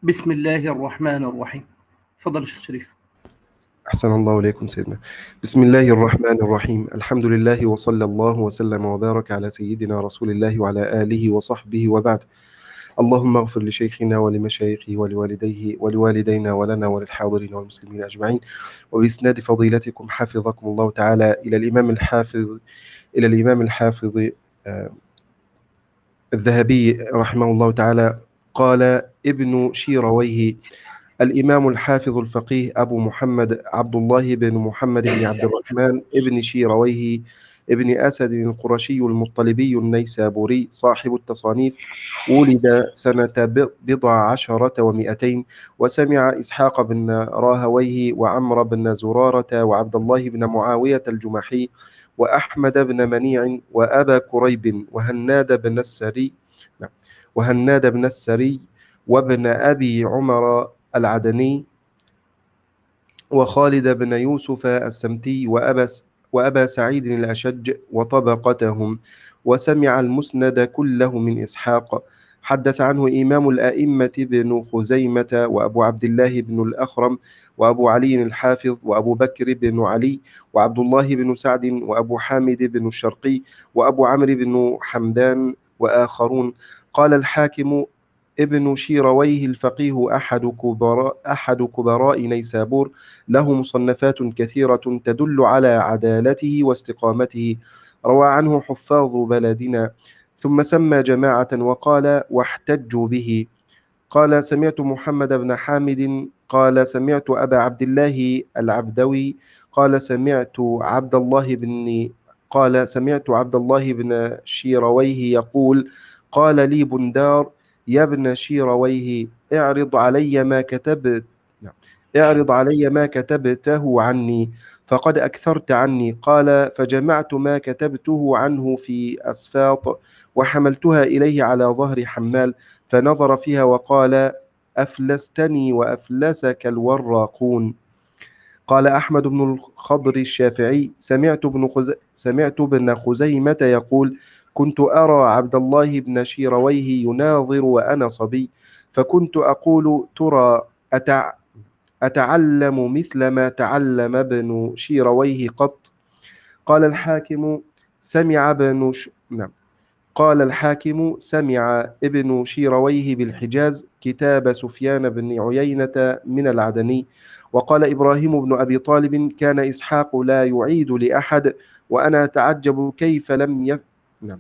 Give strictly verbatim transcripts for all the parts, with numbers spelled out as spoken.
بسم الله الرحمن الرحيم. تفضل الشيخ شريف. أحسن الله إليكم سيدنا. بسم الله الرحمن الرحيم. الحمد لله وصلى الله وسلم وبارك على سيدنا رسول الله وعلى آله وصحبه وبعد. اللهم اغفر لشيخنا ولمشايخه ولوالديه ولوالدينا ولنا وللحاضرين والمسلمين أجمعين. وبإسناد فضيلتكم حفظكم الله تعالى إلى الإمام الحافظ إلى الإمام الحافظ آه، الذهبي رحمه الله تعالى. قال ابن شيرويه الإمام الحافظ الفقيه أبو محمد عبد الله بن محمد بن عبد الرحمن ابن شيرويه ابن أسد القرشي المطلبي النيسابوري صاحب التصانيف، ولد سنة بضع عشرة ومئتين، وسمع إسحاق بن راهويه وعمر بن زرارة وعبد الله بن معاوية الجمحي وأحمد بن منيع وأبا كريب وهناد بن السري وهناد بن السري وابن أبي عمر العدني وخالد بن يوسف السمتي وأبا, وأبا سعيد الأشج وطبقتهم، وسمع المسند كله من إسحاق. حدث عنه إمام الأئمة بن خزيمة وأبو عبد الله بن الأخرم وأبو علي الحافظ وأبو بكر بن علي وعبد الله بن سعد وأبو حامد بن الشرقي وأبو عمرو بن حمدان وآخرون. قال الحاكم ابن شيرويه الفقيه أحد كبراء, أحد كبراء نيسابور، له مصنفات كثيرة تدل على عدالته واستقامته، روى عنه حفاظ بلدنا. ثم سمى جماعة وقال واحتجوا به. قال سمعت محمد بن حامد قال سمعت أبا عبد الله العبدوي قال سمعت عبد الله بن قال سمعت عبد الله بن شيرويه يقول قال لي بندار يا ابن شيرويه اعرض علي ما كتبت اعرض علي ما كتبته عني فقد أكثرت عني. قال فجمعت ما كتبته عنه في أسفاط وحملتها إليه على ظهر حمال، فنظر فيها وقال أفلستني وأفلسك الوراقون. قال أحمد بن الخضر الشافعي سمعت ابن خز... سمعت ابن خزيمة يقول كنت أرى عبد الله بن شيرويه يناظر وأنا صبي، فكنت أقول ترى أتع... أتعلم مثل ما تعلم ابن شيرويه قط؟ قال الحاكم سمع ابن ش... نعم قال الحاكم سمع ابن شيرويه بالحجاز كتاب سفيان بن عيينة من العدني. وقال إبراهيم بن أبي طالب كان إسحاق لا يعيد لأحد، وأنا أتعجب كيف لم يف... نعم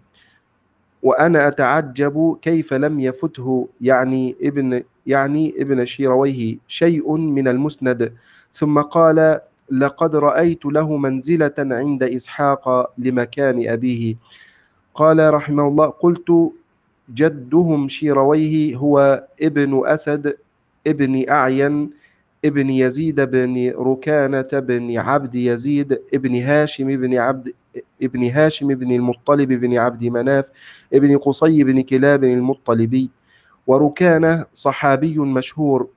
وأنا أتعجب كيف لم يفته يعني ابن يعني ابن شيرويه شيء من المسند. ثم قال لقد رأيت له منزلة عند إسحاق لمكان أبيه. قال رحمه الله قلت جدهم شيرويه هو ابن أسد ابن أعين ابن يزيد بن ركانة بن عبد يزيد ابن هاشم بن عبد ابن هاشم بن المطلب بن عبد مناف ابن قصي بن كلاب المطلبي. وركانة صحابي مشهور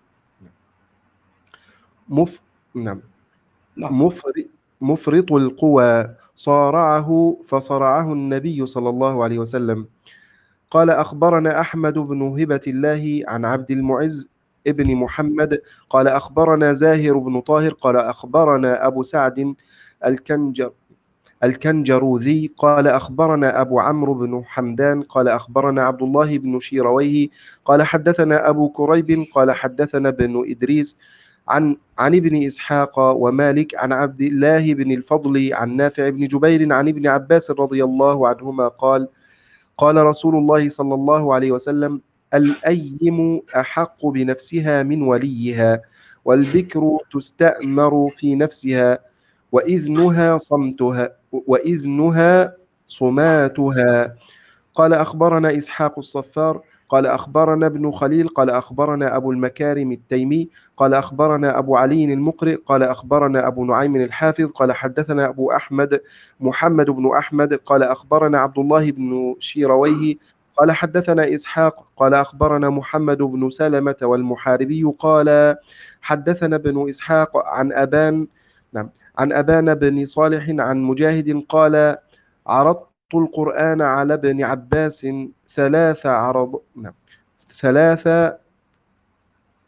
مف... نعم مفرط مفرط القوى، صارعه فصرعه النبي صلى الله عليه وسلم. قال أخبرنا أحمد بن هبة الله عن عبد المعز ابن محمد قال أخبرنا زاهر بن طاهر قال أخبرنا أبو سعد الكنجر الكنجروذي قال أخبرنا أبو عمرو بن حمدان قال أخبرنا عبد الله بن شيرويه قال حدثنا أبو كريب قال حدثنا بن إدريس عن عن ابن إسحاق ومالك عن عبد الله بن الفضل عن نافع بن جبير عن ابن عباس رضي الله عنهما قال قال رسول الله صلى الله عليه وسلم الأيم أحق بنفسها من وليها، والبكر تستأمر في نفسها، وإذنها صمتها وإذنها صماتها. قال أخبرنا إسحاق الصفار قال أخبرنا ابن خليل قال أخبرنا أبو المكارم التيمي قال أخبرنا أبو علي المقرئ قال أخبرنا أبو نعيم الحافظ قال حدثنا أبو أحمد محمد بن أحمد قال أخبرنا عبد الله بن شيرويه قال حدثنا إسحاق قال أخبرنا محمد بن سلمة والمحاربي قال حدثنا ابن إسحاق عن أبان نعم عن أبان بن صالح عن مجاهد قال عرضت القرآن على ابن عباس ثلاث عرض نعم ثلاث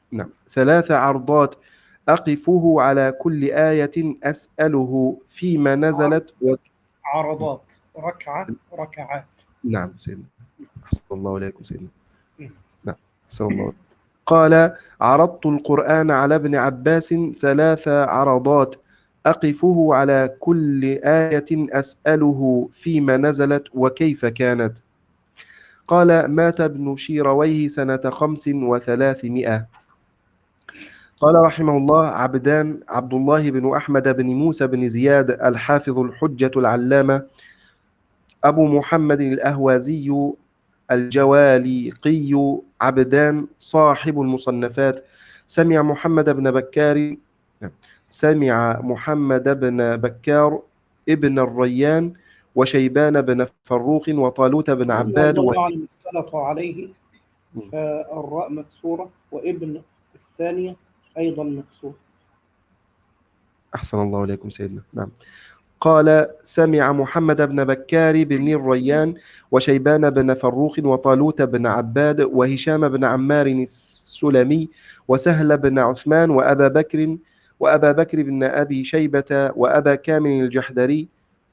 نعم ثلاث عرضات أقفه على كل آية أسأله فيما نزلت و... عرضات، ركعة، ركعات. نعم سيدنا، أحسن الله إليكم سيدنا. مم. نعم أحسن الله. قال عرضت القرآن على ابن عباس ثلاث عرضات أقفه على كل آية أسأله فيما نزلت وكيف كانت. قال مات ابن شيرويه سنة خمس وثلاثمائة. قال رحمه الله عبدان عبد الله بن أحمد بن موسى بن زياد الحافظ الحجة العلامة أبو محمد الأهوازي الجواليقي عبدان صاحب المصنفات سمع محمد بن بكار سمع محمد بن بكار ابن الريان وشيبان بن فروخ وطالوت بن عباد و... والله أعلم اختلطوا عليه، فالراء مكسورة وابن الثانية أيضا مكسورة. أحسن الله إليكم سيدنا. نعم. قال سمع محمد بن بكار بن الريان وشيبان بن فروخ وطالوت بن عباد وهشام بن عمار السلمي وسهل بن عثمان وأبا بكر وأبا بكر بن أبي شيبة وأبا كامل الجحدري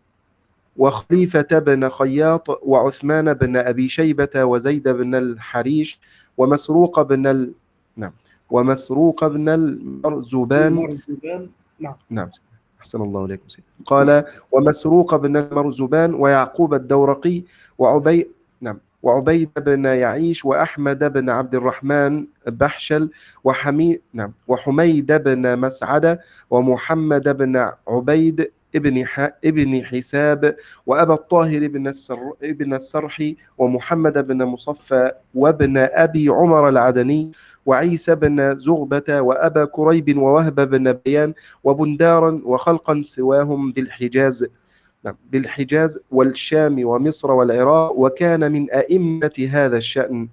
وخليفة بن خياط وعثمان بن أبي شيبة وزيد بن الحريش ومسروق بن ال... نعم ومسروق بن المرزبان. المرزبان. نعم. نعم أحسن الله إليكم سيدي. قال ومسروق بن المرزبان ويعقوب الدورقي وعبيد نعم وعبيد بن يعيش وأحمد بن عبد الرحمن بحشل وحميد نعم وحميد بن مسعدة ومحمد بن عبيد ابن ح... ابن حساب وأبا الطاهر بن السر... ابن السرحي ومحمد بن مصفى وابن أبي عمر العدني وعيسى بن زغبة وأبا كريب ووهب بن بيان وبندارا وخلقا سواهم بالحجاز نعم بالحجاز والشام ومصر والعراق وكان من أئمة هذا الشأن.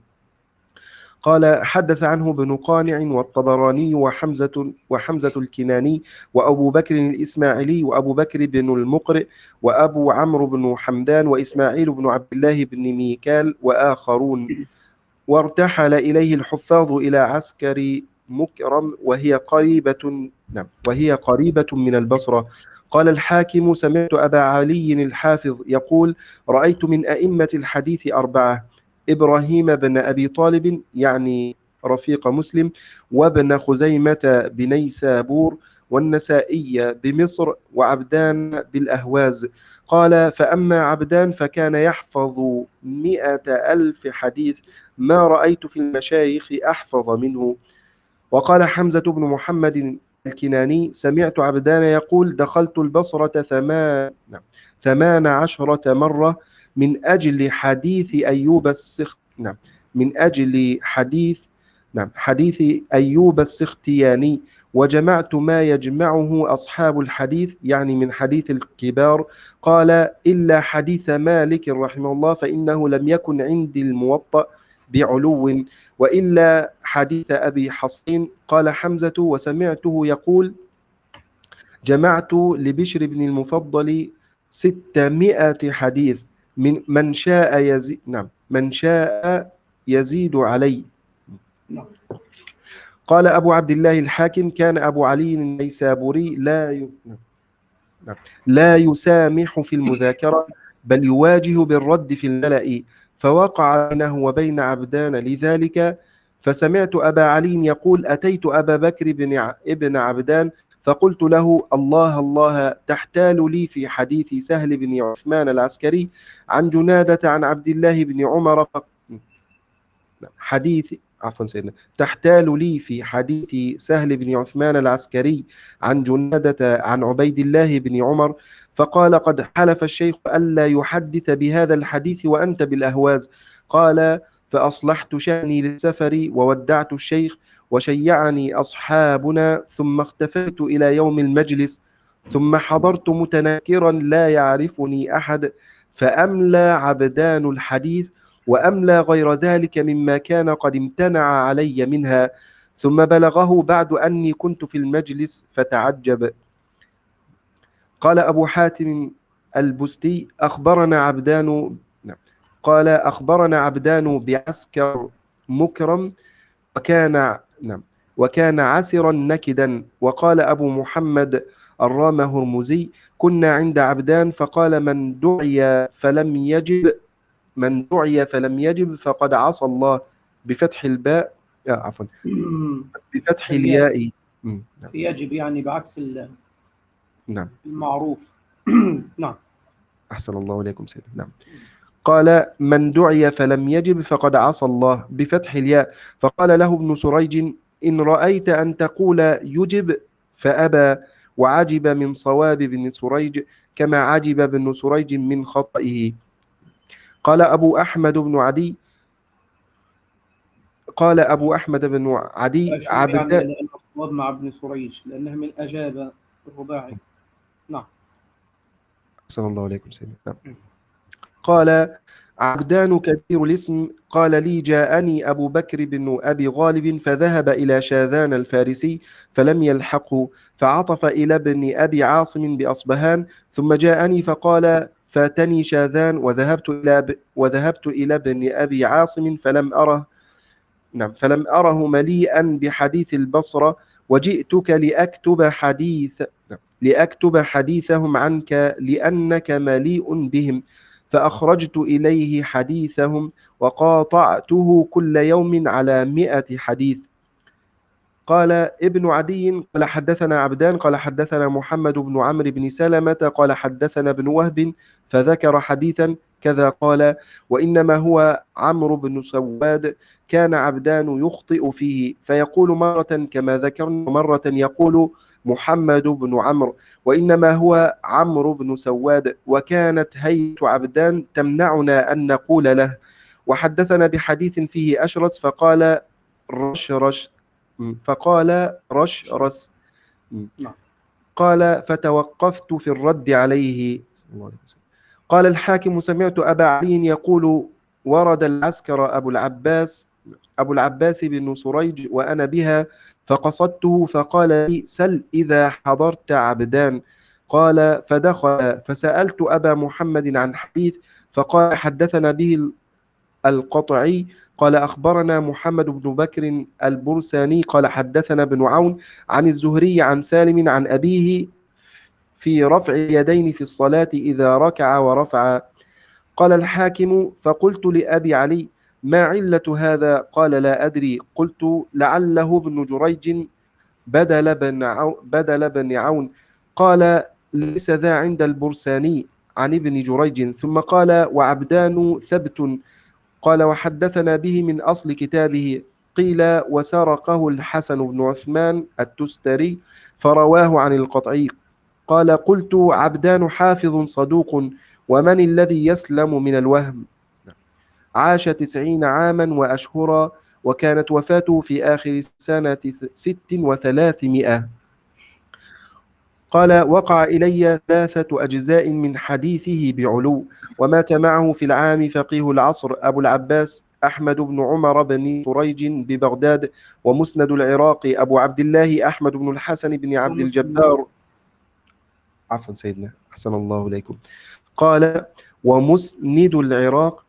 قال حدث عنه بن قانع والطبراني وحمزة وحمزة الكناني وأبو بكر الإسماعيلي وأبو بكر بن المقرئ وأبو عمرو بن حمدان وإسماعيل بن عبد الله بن ميكال وآخرون. وارتحل إليه الحفاظ إلى عسكر مكرم وهي قريبة نعم وهي قريبة من البصرة. قال الحاكم سمعت أبا علي الحافظ يقول رأيت من أئمة الحديث أربعة: إبراهيم بن أبي طالب يعني رفيق مسلم، وابن خزيمة بنيسابور، والنسائي بمصر، وعبدان بالأهواز. قال فأما عبدان فكان يحفظ مئة ألف حديث ما رأيت في المشايخ أحفظ منه. وقال حمزة بن محمد الكناني سمعت عبدان يقول دخلت البصرة ثمان ثمان عشرة مرة من أجل حديث أيوب السخ نعم من أجل حديث نعم حديث أيوب السختياني، وجمعت ما يجمعه أصحاب الحديث يعني من حديث الكبار. قال إلا حديث مالك رحمه الله فإنه لم يكن عندي الموطأ بعلو، وإلا حديث أبي حصين. قال حمزة وسمعته يقول جمعت لبشر بن المفضل ستمائة حديث من من شاء يزيد نعم من شاء يزيد علي. قال أبو عبد الله الحاكم كان أبو علي النيسابوري لا ي... لا يسامح في المذاكرة بل يواجه بالرد في الملأ، فوقع بينه وبين عبدان لذلك. فسمعت أبا علي يقول أتيت أبا بكر بن ع... ابن عبدان فقلت له الله الله تحتال لي في حديث سهل بن عثمان العسكري عن جنادة عن عبد الله بن عمر ف... حديث عفوا سيدنا تحتال لي في حديث سهل بن عثمان العسكري عن جنادة عن عبيد الله بن عمر. فقال قد حلف الشيخ ألا يحدث بهذا الحديث وأنت بالأهواز. قال فأصلحت شأني للسفر وودعت الشيخ وشيعني أصحابنا ثم اختفيت إلى يوم المجلس، ثم حضرت متنكرا لا يعرفني أحد فأملى عبدان الحديث وأملى غير ذلك مما كان قد امتنع علي منها، ثم بلغه بعد أني كنت في المجلس فتعجب. قال أبو حاتم البستي أخبرنا عبدان قال أخبرنا عبدان بعسكر مكرم وكان نعم وكان عسرا نكدا. وقال أبو محمد الرام هرمزي: كنا عند عبدان فقال: من دعي فلم يجب من دعي فلم يجب فقد عصى الله، بفتح الباء آه عفوا بفتح الياء. الياء. مم، نعم. يجب يعني بعكس ال- نعم. المعروف. نعم. أحسن الله إليكم سيدنا. نعم. قال: من دعي فلم يجب فقد عصى الله، بفتح الياء. فقال له ابن سريج: إن رأيت أن تقول يجب فأبى، وعجب من صواب ابن سريج كما عجب ابن سريج من خطئه. قال أبو أحمد بن عدي قال أبو أحمد بن عدي أشير يعني عبد إلى أن الصواب مع ابن سريج لأنه من أجاب الرباعي. نعم. أحسن الله عليكم سيدنا. نعم. قال: عبدان كثير الاسم. قال لي: جاءني أبو بكر بن أبي غالب فذهب إلى شاذان الفارسي فلم يلحقه، فعطف إلى ابن أبي عاصم بأصبهان، ثم جاءني فقال: فاتني شاذان وذهبت إلى ب... وذهبت إلى ابن أبي عاصم فلم أره نعم فلم أره مليئا بحديث البصرة، وجئتك لأكتب حديث نعم. لأكتب حديثهم عنك لأنك مليء بهم، فأخرجت إليه حديثهم وقاطعته كل يوم على مئة حديث. قال ابن عدي: قال حدثنا عبدان قال حدثنا محمد بن عمرو بن سلمة قال حدثنا ابن وهب فذكر حديثا كذا. قال: وإنما هو عمرو بن سواد، كان عبدان يخطئ فيه فيقول مرة كما ذكرنا ومرة يقول محمد بن عمرو، وإنما هو عمرو بن سواد، وكانت هيئة عبدان تمنعنا أن نقول له. وحدثنا بحديث فيه أشرس فقال رشرش فقال رش رس قال: فتوقفت في الرد عليه. قال الحاكم: سمعت أبا علي يقول: ورد العسكر أبو العباس أبو العباس بن سريج وأنا بها، فقصدته فقال لي: سل إذا حضرت عبدان. قال: فدخل فسألت أبا محمد عن حديث، فقال: حدثنا به القطعي قال: أخبرنا محمد بن بكر البرساني قال: حدثنا ابن عون عن الزهري عن سالم عن أبيه في رفع اليدين في الصلاة إذا ركع ورفع. قال الحاكم: فقلت لأبي علي: ما علة هذا؟ قال: لا أدري. قلت: لعله ابن جريج بدل بن عون, بدل بن عون. قال: ليس ذا عند البرساني عن ابن جريج. ثم قال: وعبدان ثبت. قال: وحدثنا به من أصل كتابه. قيل: وسرقه الحسن بن عثمان التستري فرواه عن القطعي. قال: قلت: عبدان حافظ صدوق، ومن الذي يسلم من الوهم؟ عاش تسعين عاما وأشهرا، وكانت وفاته في آخر سنة ست وثلاثمائة. قال: وقع إلي ثلاثة أجزاء من حديثه بعلو، ومات معه في العام فقيه العصر أبو العباس أحمد بن عمر بن سريج ببغداد، ومسند العراق أبو عبد الله أحمد بن الحسن بن عبد الجبار. عفوا سيدنا، أحسن الله إليكم. قال: ومسند العراق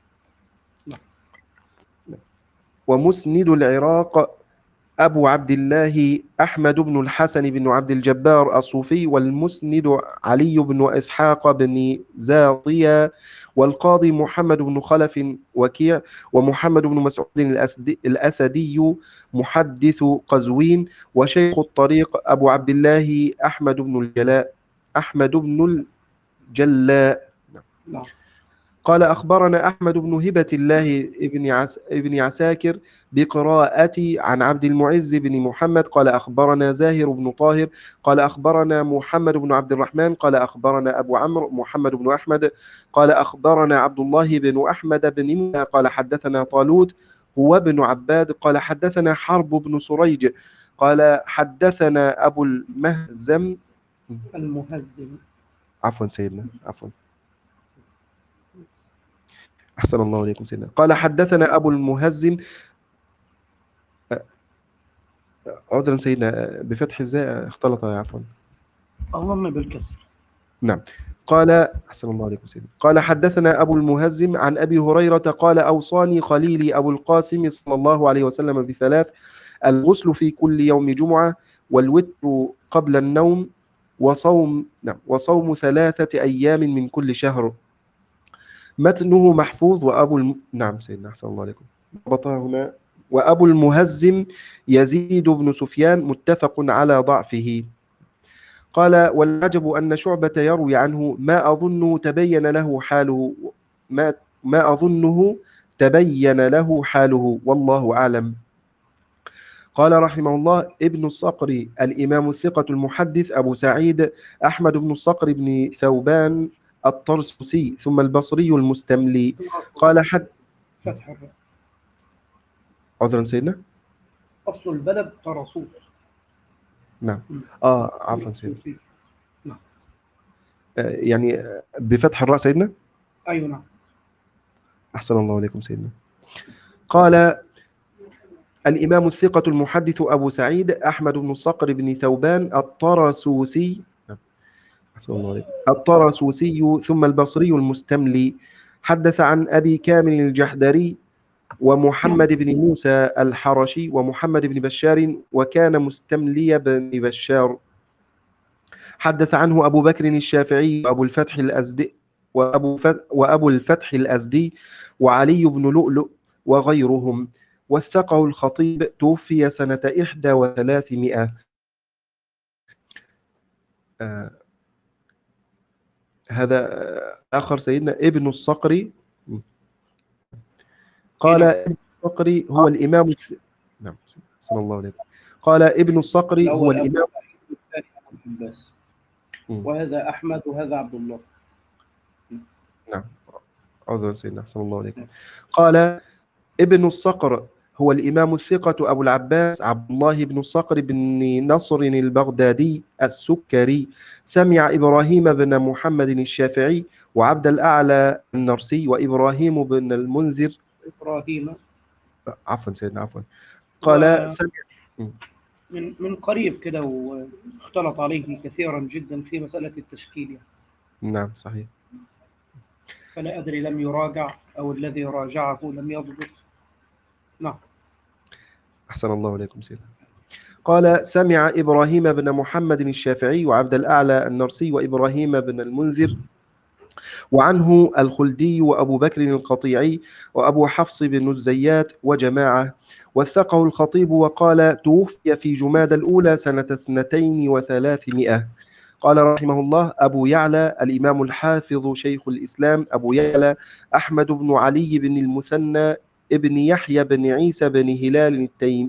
ومسند العراق أبو عبد الله أحمد بن الحسن بن عبد الجبار الصوفي، والمسند علي بن إسحاق بن زاطية، والقاضي محمد بن خلف وكيع، ومحمد بن مسعود الأسدي محدث قزوين، وشيخ الطريق أبو عبد الله أحمد بن الجلاء أحمد بن الجلاء. نعم. قال: أخبرنا أحمد بن هبة الله ابن, عس ابن عساكر بقراءتي عن عبد المعز بن محمد قال: أخبرنا زاهر بن طاهر قال: أخبرنا محمد بن عبد الرحمن قال: أخبرنا أبو عمرو محمد بن أحمد قال: أخبرنا عبد الله بن أحمد بن منى قال: حدثنا طالوت هو ابن عباد قال: حدثنا حرب بن سريج قال: حدثنا أبو المهزم المهزم عفوا سيدنا عفوا أحسن الله عليكم سيدنا. قال: حدثنا أبو المهزم عذرا سيدنا بفتح الزاء اختلط عفوا اللهم بالكسر. نعم. قال: أحسن الله عليكم سيدنا. قال: حدثنا أبو المهزم عن أبي هريرة قال: أوصاني خليلي أبو القاسم صلى الله عليه وسلم بثلاث: الغسل في كل يوم جمعة، والوتر قبل النوم، وصوم نعم وصوم ثلاثة أيام من كل شهر. متنه محفوظ. وأبو الم... نعم سيدنا أحسن الله عليكم. ضبطها هنا. وأبو المهزم يزيد بن سفيان متفق على ضعفه. قال: والعجب أن شعبة يروي عنه ما أظنه تبين له حاله ما, ما أظنه تبين له حاله والله أعلم. قال رحمه الله: ابن الصقر الإمام الثقة المحدث أبو سعيد أحمد بن الصقر بن ثوبان الطرسوسي ثم البصري المستملي. قال: حد فتح الراء. عذرا سيدنا. أصل البلد طرسوس. نعم. آه عفوا سيدنا. نعم. آه يعني بفتح الراء سيدنا. أيوة نعم. أحسن الله عليكم سيدنا. قال: الإمام الثقة المحدث أبو سعيد أحمد بن الصقر بن ثوبان الطرسوسي أحسن الله عليكم الطرسوسي ثم البصري المستملي حدث عن أبي كامل الجحدري ومحمد بن موسى الحرشي ومحمد بن بشار وكان مستملي بن بشار. حدث عنه أبو بكر الشافعي وأبو الفتح الأزدي وأبو, فت وأبو الفتح الأزدي وعلي بن لؤلؤ وغيرهم. وثقه الخطيب. توفي سنة إحدى وثلاثمائة. آه هذا آخر سيدنا ابن الصقري. قال: ابن الصقري هو الإمام الث... نعم صلى الله عليه وسلم. قال: ابن الصقري هو الإمام بس. وهذا أحمد وهذا عبد الله. نعم عذرا سيدنا صلى الله عليه وسلم. قال: ابن الصقر هو الإمام الثقة أبو العباس عبد الله بن الصقر بن نصر البغدادي السكري. سمع إبراهيم بن محمد الشافعي وعبد الأعلى النرسي وإبراهيم بن المنذر إبراهيم عفوا سيدنا عفوا قال: و... سمع من من قريب كده واختلط عليه كثيرا جدا في مسألة التشكيل يعني. نعم صحيح. فلا أدري لم يراجع أو الذي راجعه لم يضبط. نعم. أحسن الله عليكم سيدنا. قال: سمع إبراهيم بن محمد الشافعي وعبد الأعلى النرسي وإبراهيم بن المنذر وعنه الخلدي وأبو بكر القطيعي وأبو حفص بن الزيات وجماعة. وثقه الخطيب وقال: توفي في جماد الأولى سنة اثنتين وثلاثمائة. قال رحمه الله: أبو يعلى الإمام الحافظ شيخ الإسلام أبو يعلى أحمد بن علي بن المثنى ابن يحيى بن عيسى بن هلال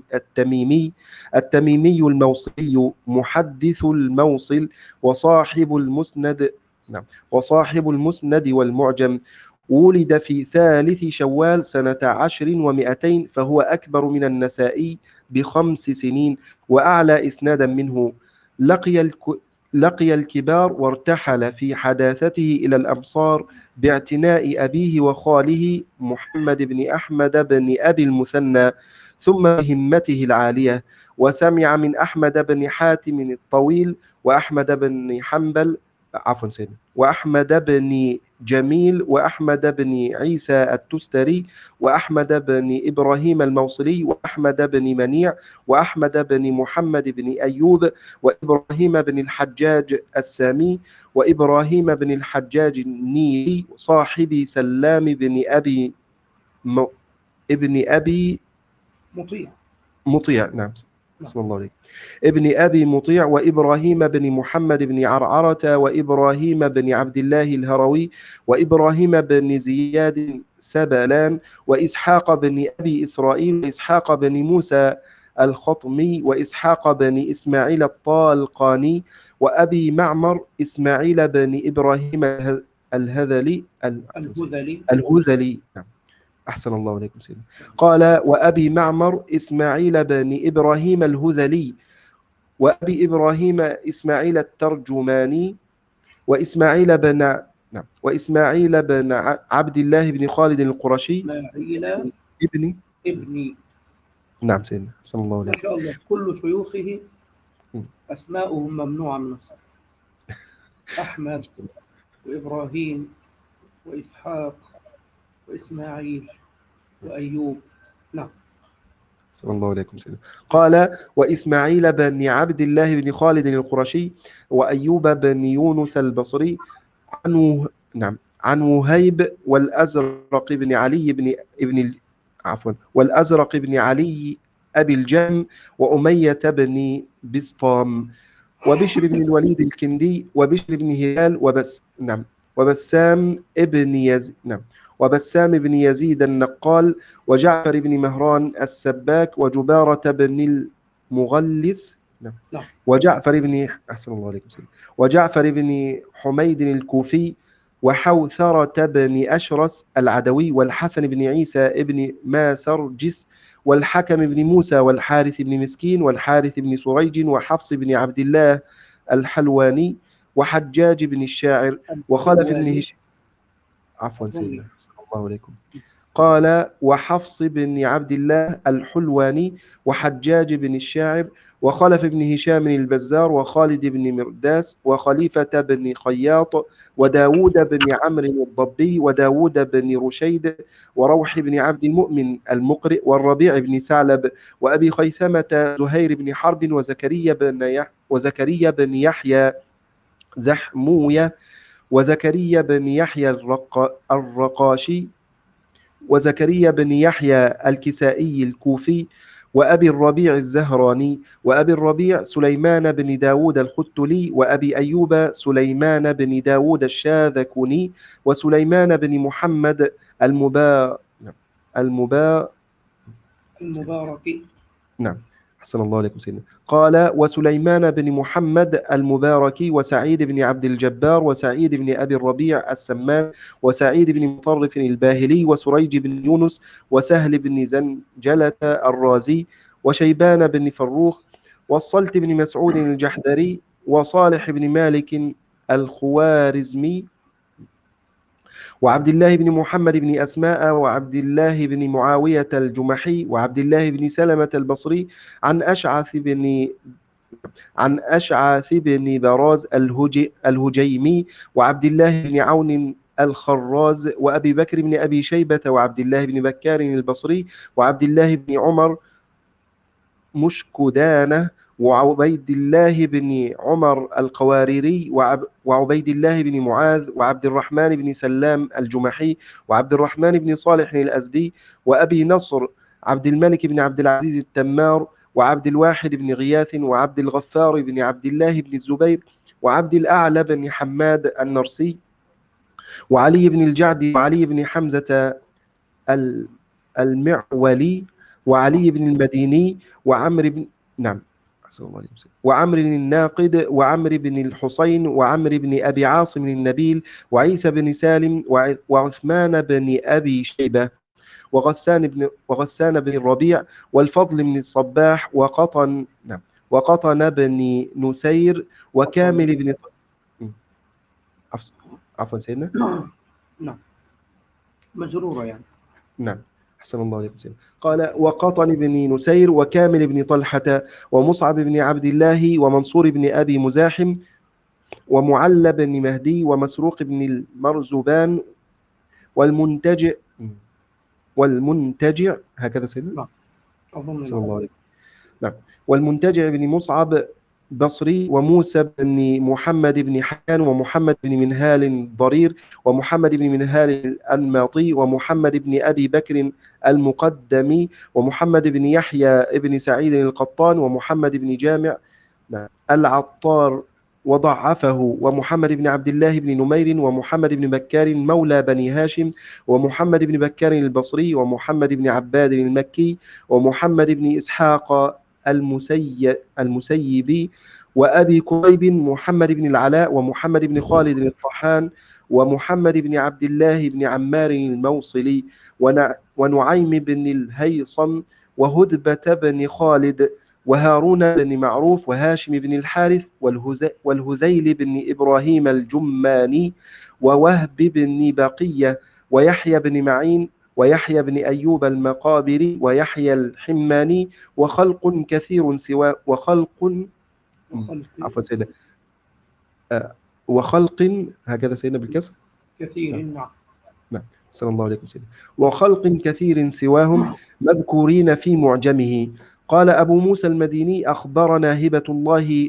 التميمي التميمي الموصلي محدث الموصل وصاحب المسند نعم وصاحب المسند والمعجم. ولد في ثالث شوال سنة عشر ومئتين فهو أكبر من النسائي بخمس سنين وأعلى إسنادا منه. لقي الك... لقي الكبار وارتحل في حداثته إلى الأمصار باعتناء أبيه وخاله محمد بن أحمد بن أبي المثنى ثم همته العالية. وسمع من أحمد بن حاتم الطويل وأحمد بن حنبل عفوا سيدنا وأحمد بن جميل وأحمد بن عيسى التستري وأحمد بن إبراهيم الموصلي وأحمد بن منيع وأحمد بن محمد بن أيوب وإبراهيم بن الحجاج السامي وإبراهيم بن الحجاج النيلي صاحب سلام بن أبي م... ابن أبي مطيع مطيع نعم بسم الله عليك ابن أبي مطيع وإبراهيم بن محمد بن عرعرة وإبراهيم بن عبد الله الهروي وإبراهيم بن زياد سبلان وإسحاق بن أبي إسرائيل وإسحاق بن موسى الخطمي وإسحاق بن إسماعيل الطالقاني وأبي معمر إسماعيل بن إبراهيم الهذلي الهذلي الهذلي نعم أحسن الله عليكم سيدنا. قال: وأبي معمر إسماعيل بن إبراهيم الهذلي وأبي إبراهيم إسماعيل الترجماني وإسماعيل بن نعم وإسماعيل بن عبد الله بن خالد القرشي إسماعيل ابن ابن نعم سيدنا صلى الله عليه ما شاء الله كل شيوخه أسماؤهم ممنوعة من الصرف. أحمد وإبراهيم وإسحاق وإسماعيل وأيوب. نعم. صلى الله عليكم سيدنا. قال وإسماعيل بن عبد الله بن خالد القرشي وأيوب بن يونس البصري عن نعم عن وهيب والأزرق بن علي بن ابن عفوا والأزرق بن علي أبي الجهم وأمية بن بسطام وبشر بن الوليد الكندي وبشر بن هلال وبس نعم وبسام ابن يزيد نعم وبسام بن يزيد النقال وجعفر بن مهران السباك وجبارة بن المغلس نعم نعم. وجعفر بن أحسن الله عليكم سيدنا وجعفر بن حميد الكوفي وحوثرة بن أشرس العدوي والحسن بن عيسى ابن ماسرجس والحكم بن موسى والحارث بن مسكين والحارث بن سريج وحفص بن عبد الله الحلواني وحجاج بن الشاعر وخلف بن هشام عفوا سيدنا صلى الله عليكم قال وحفص بن عبد الله الحلواني وحجاج بن الشاعر وخلف بن هشام البزار وخالد بن مرداس وخليفة بن خياط وداود بن عمرو الضبي وداود بن رشيد وروح بن عبد المؤمن المقرئ والربيع بن ثعلب وأبي خيثمة زهير بن حرب وزكريا بن يح وزكريا بن يحيى زحموية وزكريا بن يحيى الرق الرقاشي وزكريا بن يحيى الكسائي الكوفي وأبي الربيع الزهراني وأبي الربيع سليمان بن داود الختلي وأبي أيوب سليمان بن داود الشاذكوني وسليمان بن محمد المبا المبا المبارك نعم أحسن الله عليكم سيدنا. قال وسليمان بن محمد المباركي وسعيد بن عبد الجبار وسعيد بن أبي الربيع السمان وسعيد بن مطرف الباهلي وسريج بن يونس وسهل بن زنجلة الرازي وشيبان بن فروخ والصلت بن مسعود الجحدري وصالح بن مالك الخوارزمي وعبد الله بن محمد بن أسماء وعبد الله بن معاوية الجمحي وعبد الله بن سلمة البصري عن أشعث بن عن أشعث بن براز الهجي الهجيمي وعبد الله بن عون الخراز وأبي بكر بن أبي شيبة وعبد الله بن بكار البصري وعبد الله بن عمر مشكدانة وعبيد الله بن عمر القواريري وعب وعبيد الله بن معاذ وعبد الرحمن بن سلام الجمحي وعبد الرحمن بن صالح الأزدي وأبي نصر عبد الملك بن عبد العزيز التمار وعبد الواحد بن غياث وعبد الغفار بن عبد الله بن الزبير وعبد الأعلى بن حماد النرسي وعلي بن الجعد وعلي بن حمزة المعولي وعلي بن المديني وعمر بن نعم وعمر الناقد وعمر بن الحسين وعمر بن أبي عاصم النبيل وعيسى بن سالم وعثمان بن أبي شيبة وغسان بن وغسان بن الربيع والفضل بن الصباح وقطن نعم وقطن بن نسير وكامل بن عفوا سيدنا نعم مجرورة يعني نعم أحسن الله عليكم سيدنا. قال وقطن بن نسير وكامل بن طلحة ومصعب بن عبد الله ومنصور بن أبي مزاحم ومعلى بن مهدي ومسروق بن المرزبان والمنتجع والمنتجع هكذا سيدنا أظن الله عليكم. نعم والمنتجع بن مصعب بصري وموسى بن محمد بن حيان ومحمد بن منهال ضرير ومحمد بن منهال الماطي ومحمد بن أبي بكر المقدمي ومحمد بن يحيى بن سعيد القطان ومحمد بن جامع العطار وضعفه ومحمد بن عبد الله بن نمير ومحمد بن بكار مولى بني هاشم ومحمد بن بكار البصري ومحمد بن عباد المكي ومحمد بن إسحاق المسي... المسيبي وأبي كريب محمد بن العلاء ومحمد بن خالد الطحان ومحمد بن عبد الله بن عمار الموصلي ونع... ونعيم بن الهيصم وهدبة بن خالد وهارون بن معروف وهاشم بن الحارث والهز... والهذيل بن إبراهيم الجماني ووهب بن بقية ويحيى بن معين ويحيى بن أيوب المقابري ويحيى الحماني وخلق كثير سوى وخلق عفوا سيدنا آه وخلق هكذا سيدنا بالكسر كثير نعم نعم صلى الله عليه وسلم وخلق كثير سواهم مذكورين في معجمه. قال أبو موسى المديني أخبرنا هبة الله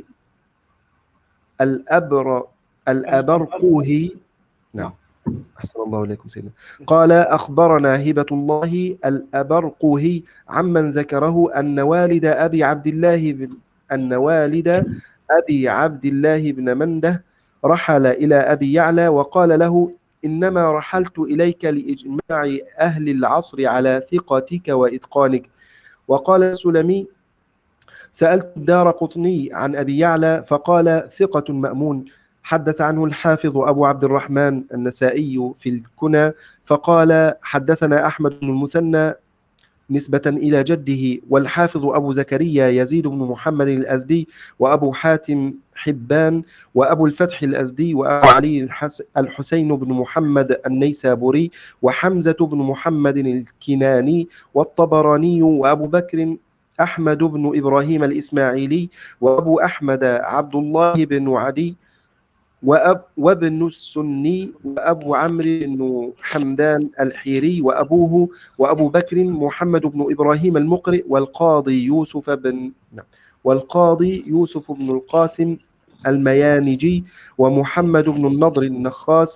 الأبر الأبرقوهي. نعم أحسن الله عليكم سيدنا. قال أخبرنا هبة الله الأبرقوهي عمن ذكره أن والد أبي عبد الله بن أن والد أبي عبد الله بن منده رحل إلى أبي يعلى وقال له إنما رحلت إليك لإجماع أهل العصر على ثقتك وإتقانك. وقال السلمي سألت الدار قطني عن أبي يعلى فقال ثقة مأمون. حدث عنه الحافظ أبو عبد الرحمن النسائي في الكنى فقال حدثنا أحمد بن المثنى نسبة إلى جده، والحافظ أبو زكريا يزيد بن محمد الأزدي، وأبو حاتم حبان، وأبو الفتح الأزدي، وأبو علي الحسين بن محمد النيسابوري، وحمزة بن محمد الكناني، والطبراني، وأبو بكر أحمد بن إبراهيم الإسماعيلي، وأبو أحمد عبد الله بن عدي، وأب وابن السني، وأبو عمرو بن حمدان الحيري، وأبوه وأبو بكر محمد بن إبراهيم المقرئ، والقاضي يوسف بن والقاضي يوسف بن القاسم الميانجي، ومحمد بن النضر النخاس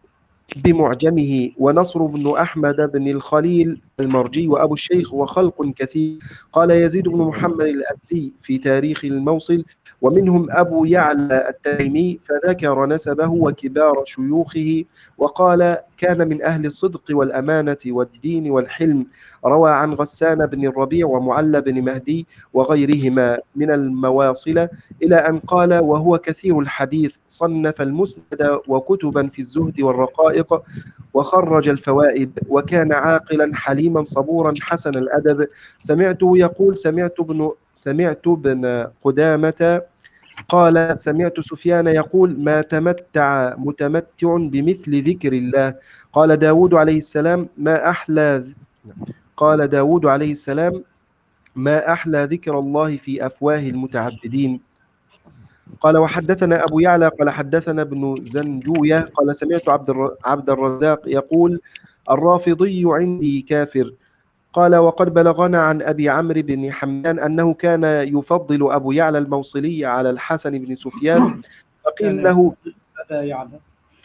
بمعجمه، ونصر بن أحمد بن الخليل المرجي، وأبو الشيخ، وخلق كثير. قال يزيد بن محمد الأزدي في تاريخ الموصل ومنهم أبو يعلى التيمي فذكر نسبه وكبار شيوخه، وقال كان من أهل الصدق والأمانة والدين والحلم. روى عن غسان بن الربيع ومعلى بن مهدي وغيرهما من المواصلة إلى أن قال وهو كثير الحديث صنف المسند وكتبا في الزهد والرقائق وخرج الفوائد، وكان عاقلا حليما صبورا حسن الأدب. سمعته يقول سمعت ابن سمعت ابن قدامة قال سمعت سفيان يقول ما تمتع متمتع بمثل ذكر الله. قال داود عليه السلام ما أحلى قال داود عليه السلام ما أحلى ذكر الله في أفواه المتعبدين. قال وحدثنا أبو يعلى قال حدثنا ابن زنجوية قال سمعت عبد الر... عبد الرزاق يقول الرافضي عندي كافر. قال وقد بلغنا عن أبي عمرو بن حمدان أنه كان يفضل أبو يعلى الموصلي على الحسن بن سفيان فقيل له أبا يعلى.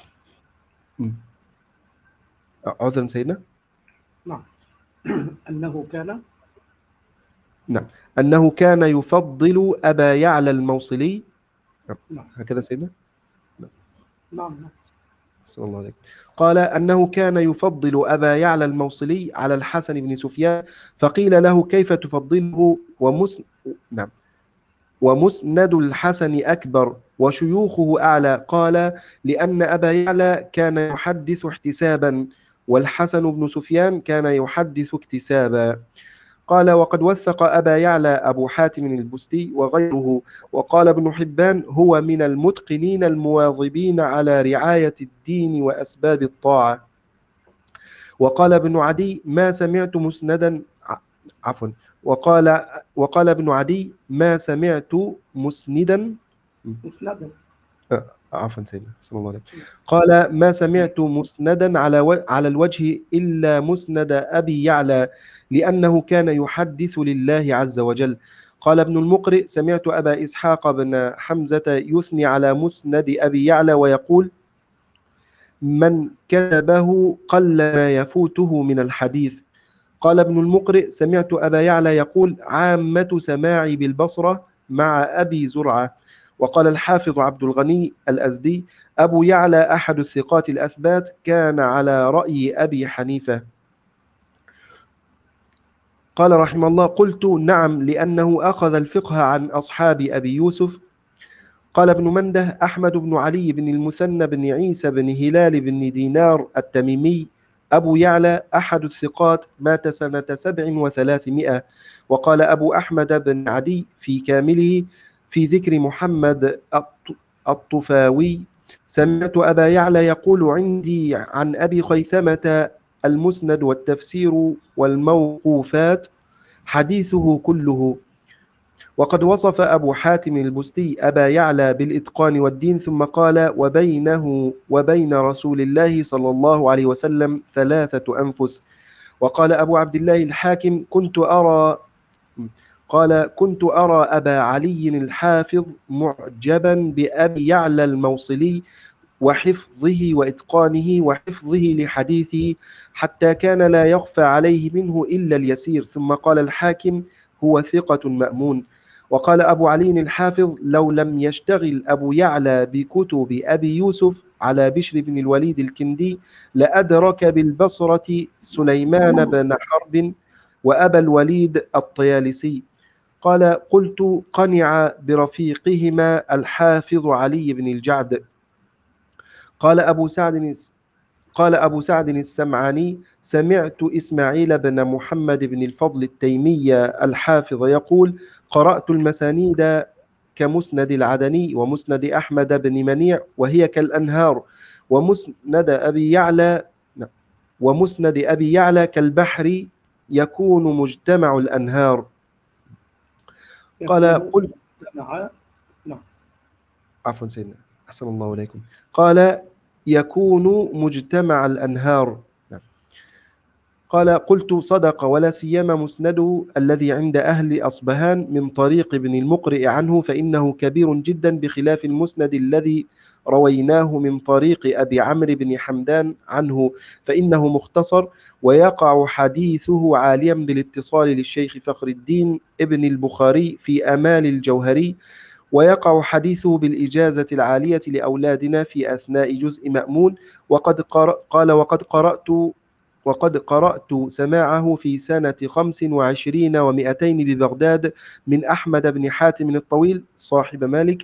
عذرا سيدنا. نعم أنه كان نعم أنه كان يفضل أبا يعلى الموصلي. نعم. هكذا سيدنا. نعم نعم. صلى الله عليه. قال أنه كان يفضل أبا يعلى الموصلي على الحسن بن سفيان فقيل له كيف تفضله ومس... نعم. ومسند الحسن أكبر وشيوخه أعلى. قال لأن أبا يعلى كان يحدث احتسابا والحسن بن سفيان كان يحدث اكتسابا. قال وقد وثق أبا يعلى أبو حاتم البستي وغيره. وقال ابن حبان هو من المتقنين المواظبين على رعاية الدين وأسباب الطاعة. وقال ابن عدي ما سمعت مسندا عفوا وقال وقال ابن عدي ما سمعت مسندا مسندا عفوا سيدنا صلى الله عليه وسلم. قال ما سمعت مسندا على و... على الوجه إلا مسند أبي يعلى لأنه كان يحدث لله عز وجل. قال ابن المقرئ سمعت أبا إسحاق بن حمزة يثني على مسند أبي يعلى ويقول من كتبه قل ما يفوته من الحديث. قال ابن المقرئ سمعت أبا يعلى يقول عامة سماعي بالبصرة مع أبي زرعة. وقال الحافظ عبد الغني الأزدي أبو يعلى أحد الثقات الأثبات كان على رأي أبي حنيفة. قال رحمه الله قلت نعم لأنه أخذ الفقه عن أصحاب أبي يوسف. قال ابن منده أحمد بن علي بن المثنى بن عيسى بن هلال بن دينار التميمي أبو يعلى أحد الثقات مات سنة سبع وثلاثمائة. وقال أبو أحمد بن عدي في كامله في ذكر محمد الطفاوي سمعت أبا يعلى يقول عندي عن أبي خيثمة المسند والتفسير والموقوفات حديثه كله. وقد وصف أبو حاتم البستي أبا يعلى بالإتقان والدين ثم قال وبينه وبين رسول الله صلى الله عليه وسلم ثلاثة أنفس. وقال أبو عبد الله الحاكم كنت أرى قال كنت أرى أبا علي الحافظ معجبا بأبي يعلى الموصلي وحفظه وإتقانه وحفظه لحديثه حتى كان لا يخفى عليه منه إلا اليسير. ثم قال الحاكم هو ثقة مأمون. وقال أبو علي الحافظ لو لم يشتغل أبو يعلى بكتب أبي يوسف على بشر بن الوليد الكندي لأدرك بالبصرة سليمان بن حرب وأبا الوليد الطيالسي. قال قلت قنع برفيقهما الحافظ علي بن الجعد. قال أبو سعد قال أبو سعد السمعاني سمعت إسماعيل بن محمد بن الفضل التيمي الحافظ يقول قرأت المسانيد كمسند العدني ومسند أحمد بن منيع وهي كالأنهار ومسند أبي يعلى ومسند أبي يعلى كالبحر يكون مجتمع الأنهار. قال قل نعم عفوا سيدنا أحسن الله إليكم. قال يكون مجتمع الأنهار. قال قلت صدق ولا سيما مسنده الذي عند أهل أصبهان من طريق ابن المقرئ عنه فإنه كبير جدا بخلاف المسند الذي رويناه من طريق أبي عمرو بن حمدان عنه فإنه مختصر ويقع حديثه عاليا بالاتصال للشيخ فخر الدين ابن البخاري في أمال الجوهري ويقع حديثه بالإجازة العالية لأولادنا في أثناء جزء مأمون. وقد قرأ قال وقد قرأت وقد قرأت سماعه في سنة خمس وعشرين ومئتين ببغداد من أحمد بن حاتم الطويل صاحب مالك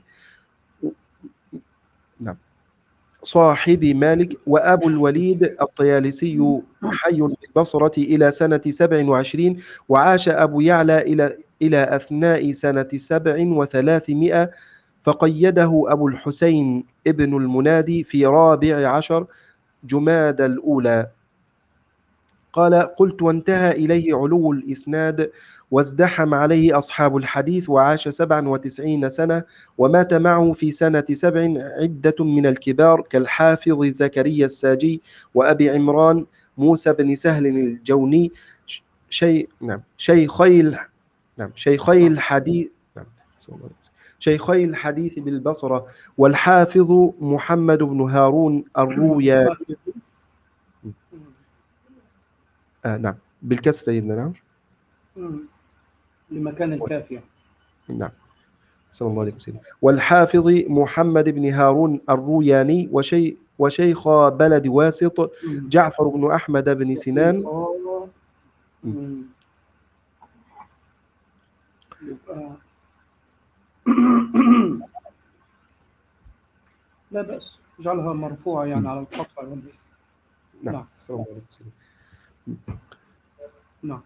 نعم صاحب مالك وأبو الوليد الطيالسي حي بالبصرة إلى سنة سبع وعشرين وعاش أبو يعلى إلى إلى أثناء سنة سبع وثلاثمائة فقيده أبو الحسين ابن المنادي في رابع عشر جماد الأولى. قال قلت وانتهى إليه علو الإسناد وازدحم عليه أصحاب الحديث وعاش سبعا وتسعين سنة ومات معه في سنة سبع عدة من الكبار كالحافظ زكريا الساجي وأبي عمران موسى بن سهل الجوني شي نعم شيخي نعم شيخي الحديث نعم شيخي الحديث بالبصرة والحافظ محمد بن هارون الروياني آه نعم بالكسر سيدنا نعم لمكان الكافية نعم صلى الله عليه وسلم. والحافظ محمد بن هارون الروياني وشي وشيخ بلد واسط جعفر بن أحمد بن سنان لا بأس اجعلها مرفوعة يعني على القطع. نعم صلى الله عليه وسلم. نعم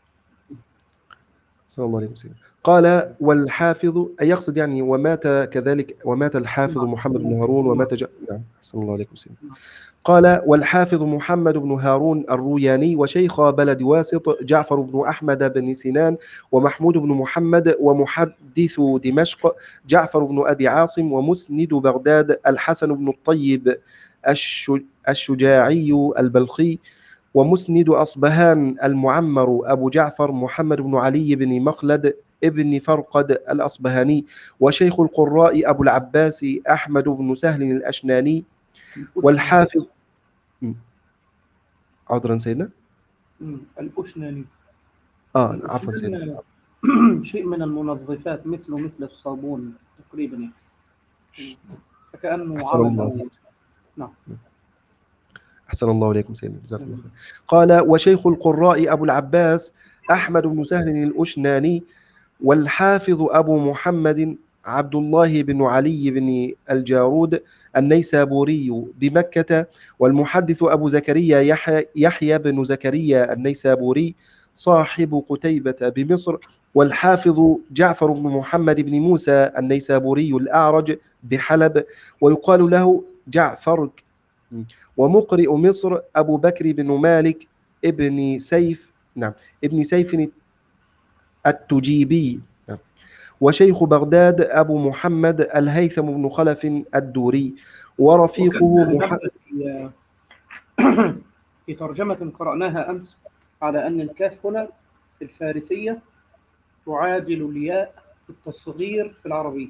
صلى الله عليه وسلم. قال والحافظ أي يقصد يعني ومات كذلك ومات الحافظ نعم. محمد بن هارون ومات جاء نعم صلى الله عليه وسلم. قال والحافظ محمد بن هارون الروياني وشيخ بلد واسط جعفر بن أحمد بن سنان ومحمود بن محمد ومحدث دمشق جعفر بن أبي عاصم ومسند بغداد الحسن بن الطيب الشجاعي البلخي ومسند أصبهان المعمر أبو جعفر محمد بن علي بن مخلد ابن فرقد الأصبهاني وشيخ القراء أبو العباس أحمد بن سهل الأشناني والحافظ عذرا سيدنا الأشناني آه عفوا سيدنا شيء من المنظفات مثله مثل الصابون تقريبا فكأنه عمل نعم أحسن الله إليكم سيدنا جزاكم الله خير. قال وشيخ القراء أبو العباس أحمد بن سهل الأشناني والحافظ أبو محمد عبد الله بن علي بن الجارود النيسابوري بمكة والمحدث أبو زكريا يحيى, يحيى بن زكريا النيسابوري صاحب قتيبة بمصر والحافظ جعفر بن محمد بن موسى النيسابوري الأعرج بحلب ويقال له جعفر ومقرئ مصر أبو بكر بن مالك ابن سيف نعم ابن سيف التجيبي نعم. وشيخ بغداد أبو محمد الهيثم بن خلف الدوري، ورفيقه وكان محمد. نبه في في ترجمة قرأناها أمس على أن الكاف هنا في الفارسية تعادل الياء في التصغير في العربية.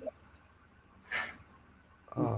آه.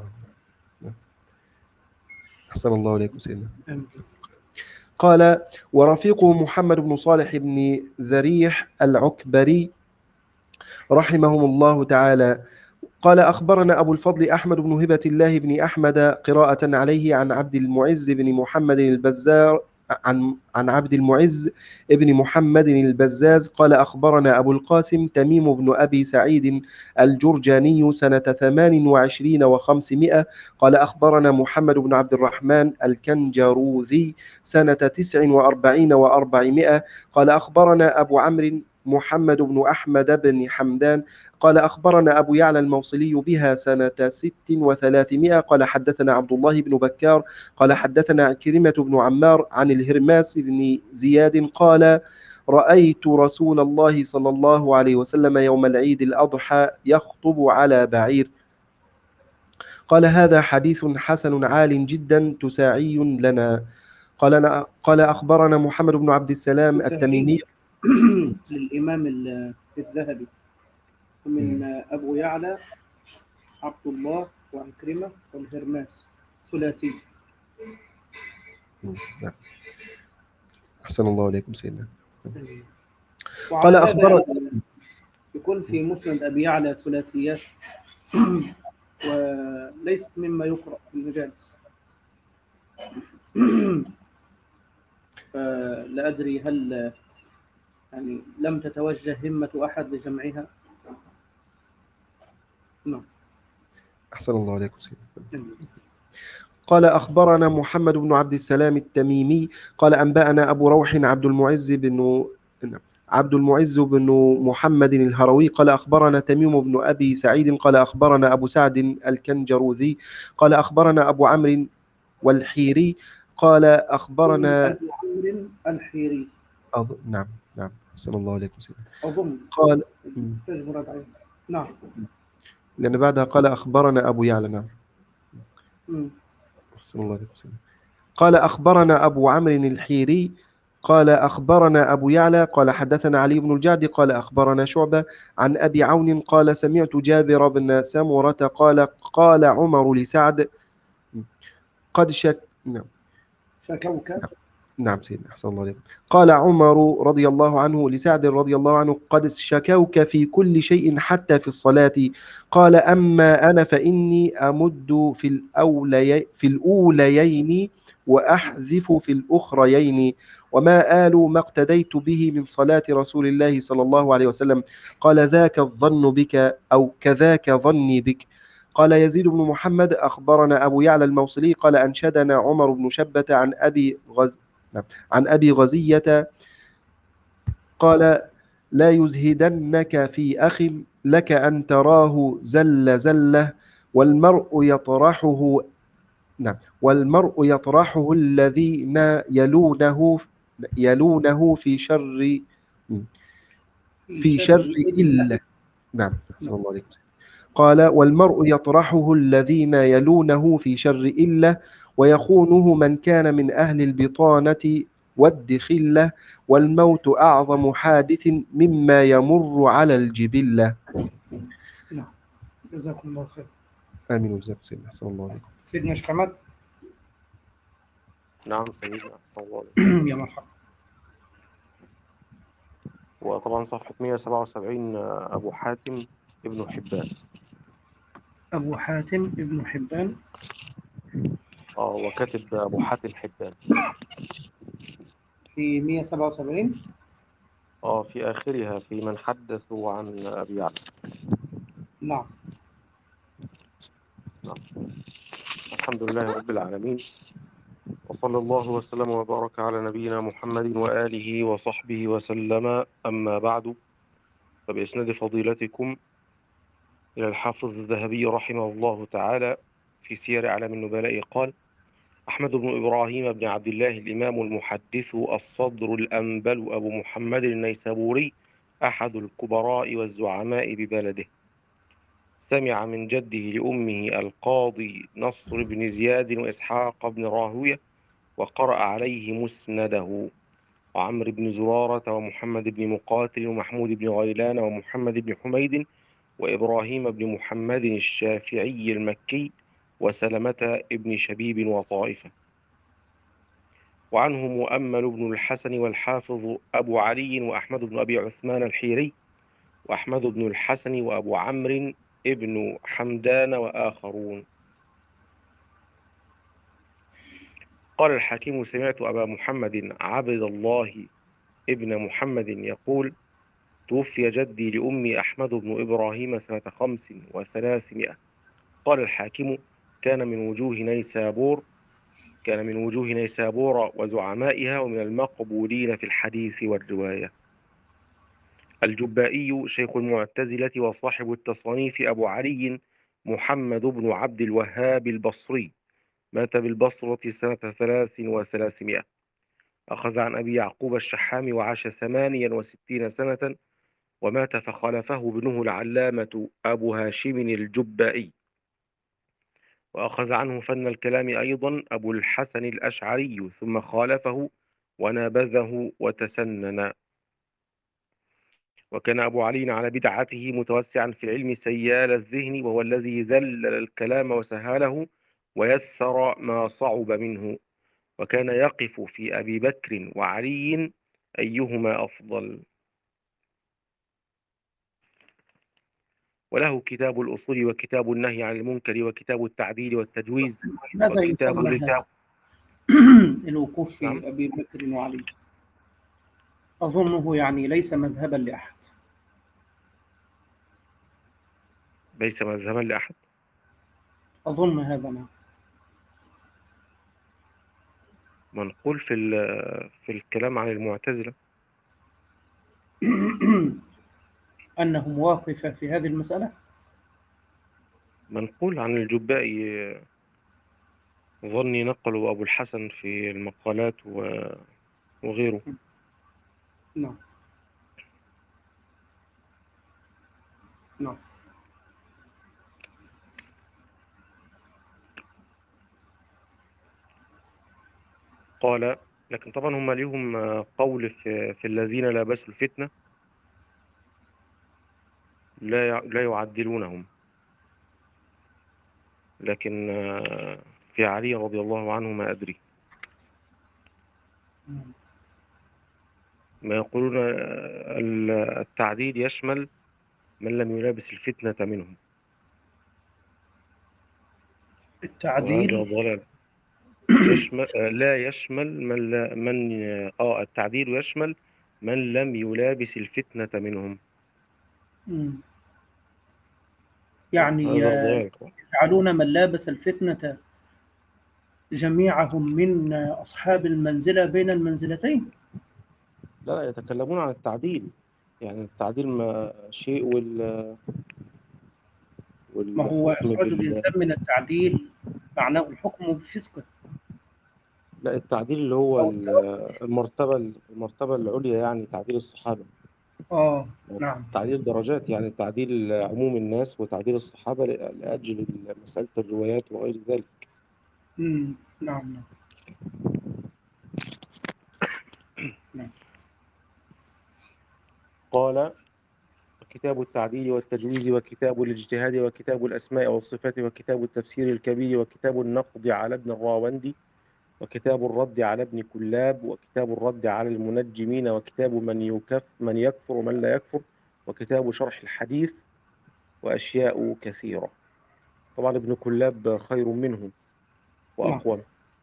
أحسن الله إليكم سيدنا. آمين. قال: ورفيقه محمد بن صالح بن ذريح العكبري رحمهم الله تعالى. قال: أخبرنا أبو الفضل أحمد بن هبة الله بن أحمد قراءة عليه عن عبد المعز بن محمد البزار عن عن عبد المعز بن محمد البزاز قال: أخبرنا أبو القاسم تميم بن أبي سعيد الجرجاني سنة ثمان وعشرين وخمسمائة قال: أخبرنا محمد بن عبد الرحمن الكنجروذي سنة تسع وأربعين وأربعمائة قال: أخبرنا أبو عمرو محمد بن أحمد بن حمدان قال: أخبرنا أبو يعلى الموصلي بها سنة ست وثلاثمائة قال: حدثنا عبد الله بن بكار قال: حدثنا كريمة بن عمار عن الهرماس بن زياد قال: رأيت رسول الله صلى الله عليه وسلم يوم العيد الأضحى يخطب على بعير. قال: هذا حديث حسن عال جدا تساعي لنا. قال قال أخبرنا محمد بن عبد السلام التميمي للإمام الذهبي من أبو يعلى عبد الله وعكرمة والهرماس ثلاثي. أحسن الله عليكم سيدنا. قال أخبر يكون في مسند أبي يعلى ثلاثيات وليست مما يقرأ في المجالس، فلا أدري هل يعني لم تتوجه همة أحد لجمعها. نعم. أحسن الله عليكم سيدنا. قال: أخبرنا محمد بن عبد السلام التميمي قال: أنبأنا أبو روح عبد المعز بن عبد المعز بن محمد الهروي قال: أخبرنا تميم بن أبي سعيد قال: أخبرنا أبو سعد الكنجروذي قال: أخبرنا أبو عمرو والحيري قال: أخبرنا أبو عمرو الحيري. أظ... نعم نعم أحسن الله عليكم سيدنا. أظن قال: تجبر العين. نعم. لأن بعدها قال: أخبرنا أبو يعلى. نعم. أحسن الله عليكم سيدنا. قال: أخبرنا أبو عمرو الحيري قال: أخبرنا أبو يعلى قال: حدثنا علي بن الجعد قال: أخبرنا شعبة عن أبي عون قال: سمعت جابر بن سمرة قال: قال عمر لسعد: قد شك نعم شكوك. نعم سيدنا. أحسن الله عليكم. قال عمر رضي الله عنه لسعد رضي الله عنه: قد شكوك في كل شيء حتى في الصلاة. قال: أما أنا فإني أمد في الأولي في الأوليين وأحذف في الأخريين، وما آل ما اقتديت به من صلاة رسول الله صلى الله عليه وسلم. قال: ذاك الظن بك أو كذاك ظني بك. قال يزيد بن محمد: أخبرنا أبو يعلى الموصلي قال: أنشدنا عمر بن شبة عن أبي غز عن أبي غزية قال: لا يزهدنك في أخ لك أن تراه زل زله والمرء يطرحه نعم والمرء يطرحه الذين يلونه يلونه في شر في شر إلا نعم أحسن الله عليكم. قال: والمرء يطرحه الذين يلونه في شر إلا ويخونه من كان من أهل البطانة والدخلة، والموت أعظم حادث مما يمر على الجبلة. نعم. جزاكم الله خير. آمين وجزاكم سيدنا. أحسن الله عليكم. سيدنا شيخ حمد. نعم سيدنا. أحسن الله عليكم. يا مرحبا. وطبعا صفحة مئة وسبعة وسبعين أبو حاتم ابن حبان. أبو حاتم ابن حبان. اه وكاتب أبو حاتم حبان في مئة وسبعة وسبعين. اه في آخرها في من حدثوا عن أبي يعلى. نعم. نعم. الحمد لله رب العالمين، وصلى الله وسلم وبارك على نبينا محمد وآله وصحبه وسلم. أما بعد، فبإسناد فضيلتكم إلى الحافظ الذهبي رحمه الله تعالى في سير أعلام النبلاء قال: أحمد بن إبراهيم بن عبد الله الإمام المحدث الصدر الأنبل أبو محمد النيسابوري أحد الكبراء والزعماء ببلده، سمع من جده لأمه القاضي نصر بن زياد وإسحاق بن راهوية، وقرأ عليه مسنده، وعمرو بن زرارة ومحمد بن مقاتل ومحمود بن غيلان ومحمد بن حميد وإبراهيم بن محمد الشافعي المكي وسلمة بن شبيب وطائفة. وعنه مؤمل بن الحسن والحافظ أبو علي وأحمد بن أبي عثمان الحيري وأحمد بن الحسن وأبو عمرو ابن حمدان وآخرون. قال الحكيم: سمعت أبا محمد عبد الله ابن محمد يقول: توفي جدي لأمي أحمد بن إبراهيم سنة خمس وثلاثمائة. قال الحاكم: كان من وجوه نيسابور كان من وجوه نيسابور وزعمائها، ومن المقبولين في الحديث والرواية. الجبائي شيخ المعتزلة وصاحب التصانيف أبو علي محمد بن عبد الوهاب البصري، مات بالبصرة سنة ثلاث وثلاثمائة. أخذ عن أبي يعقوب الشحام وعاش ثمانيا وستين سنة، ومات فخلفه ابنه العلامة أبو هاشم الجبائي. وأخذ عنه فن الكلام أيضا أبو الحسن الأشعري، ثم خالفه ونابذه وتسنن. وكان أبو علي على بدعته متوسعا في العلم سيال الذهن، وهو الذي ذلل الكلام وسهله ويسر ما صعب منه، وكان يقف في أبي بكر وعلي أيهما أفضل. وله كتاب الأصول وكتاب النهي عن المنكر وكتاب التعديل والتجويز ماذا وكتاب يسمى هذا؟ الوقوف نعم. في أبي بكر وعلي أظنه يعني ليس مذهبا لأحد. ليس مذهبا لأحد. أظن هذا ما منقول في في الكلام عن المعتزلة أنهم واقفة في هذه المسألة. منقول عن الجبائي، ظني نقله أبو الحسن في المقالات وغيره. نعم نعم. قال: لكن طبعا هم ليهم قول في, في الذين لابسوا الفتنة لا لا يعدلونهم، لكن في علي رضي الله عنه ما أدري. ما يقولون التعديل يشمل من لم يلابس الفتنة منهم، وهذا التعديل ضلال. يشمل لا يشمل من لا من اه التعديل يشمل من لم يلابس الفتنة منهم. مم. يعني هذا آه، ضلال. يجعلون من لابس الفتنة جميعهم من آه، أصحاب المنزلة بين المنزلتين. لا، يتكلمون عن التعديل، يعني التعديل ما شيء وال ما هو والحكم إخراج بال الإنسان من التعديل معناه الحكم بفسقه لا، التعديل اللي هو أو ال- التوقف. المرتبة المرتبة العليا، يعني تعديل الصحابة. آه نعم. تعديل درجات، يعني تعديل عموم الناس وتعديل الصحابة ل- لأجل مسألة الروايات وغير ذلك. مم. نعم نعم نعم. قال: كتاب التعديل والتجويز وكتاب الاجتهاد وكتاب الأسماء والصفات وكتاب التفسير الكبير وكتاب النقد على ابن الراوندي وكتاب الرد على ابن كلاب وكتاب الرد على المنجمين وكتاب من يكف من يكفر ومن لا يكفر وكتاب شرح الحديث وأشياء كثيرة. طبعا ابن كلاب خير منه نعم وأقوم.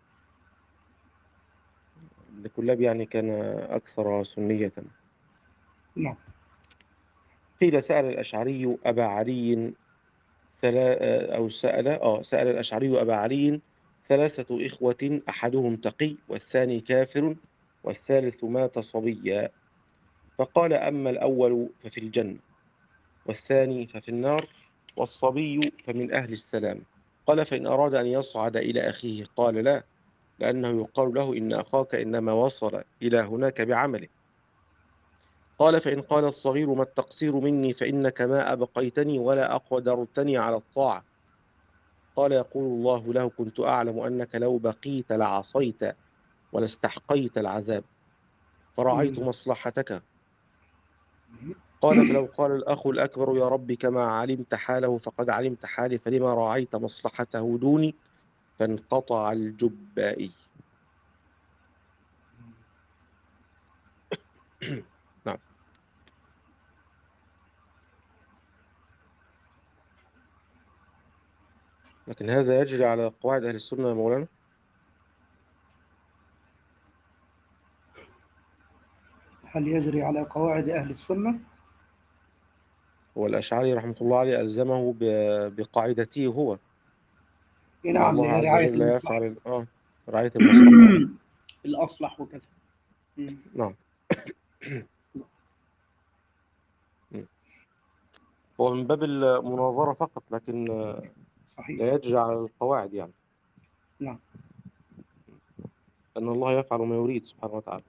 ابن كلاب يعني كان أكثر سنية. نعم. قيل: سأل الأشعري أبا علي ثلا أو سأل آه سأل الأشعري أبا علي ثلاثة إخوة، أحدهم تقي والثاني كافر والثالث مات صبيا، فقال: أما الأول ففي الجنة، والثاني ففي النار، والصبي فمن أهل السلام. قال: فإن أراد أن يصعد إلى أخيه قال: لا، لأنه يقال له إن أخاك إنما وصل إلى هناك بعمله. قال فإن قال الصغير ما التقصير مني فإنك ما أبقيتني ولا أقدرتني على الطاعة. قال يقول الله له كنت أعلم أنك لو بقيت لعصيت ولاستحقيت العذاب فرعيت مصلحتك. قال فلو قال الأخ الأكبر يا رب كما علمت حاله فقد علمت حالي فلما راعيت مصلحته دوني فانقطع الجبائي. نعم. لكن هذا يجري على قواعد أهل السنة يا مولانا. هل يجري على قواعد أهل السنة؟ والأشعري رحمة الله عليه ألزمه ب- بقاعدته هو أن نعم، الله عز لرعاية وجل لا المصلحة. يفعل آه رعاية المصلحة. الأصلح وكذا. مم. نعم. هو من باب المناظرة فقط لكن صحيح. لا يجري على القواعد يعني. نعم. أن الله يفعل ما يريد سبحانه وتعالى.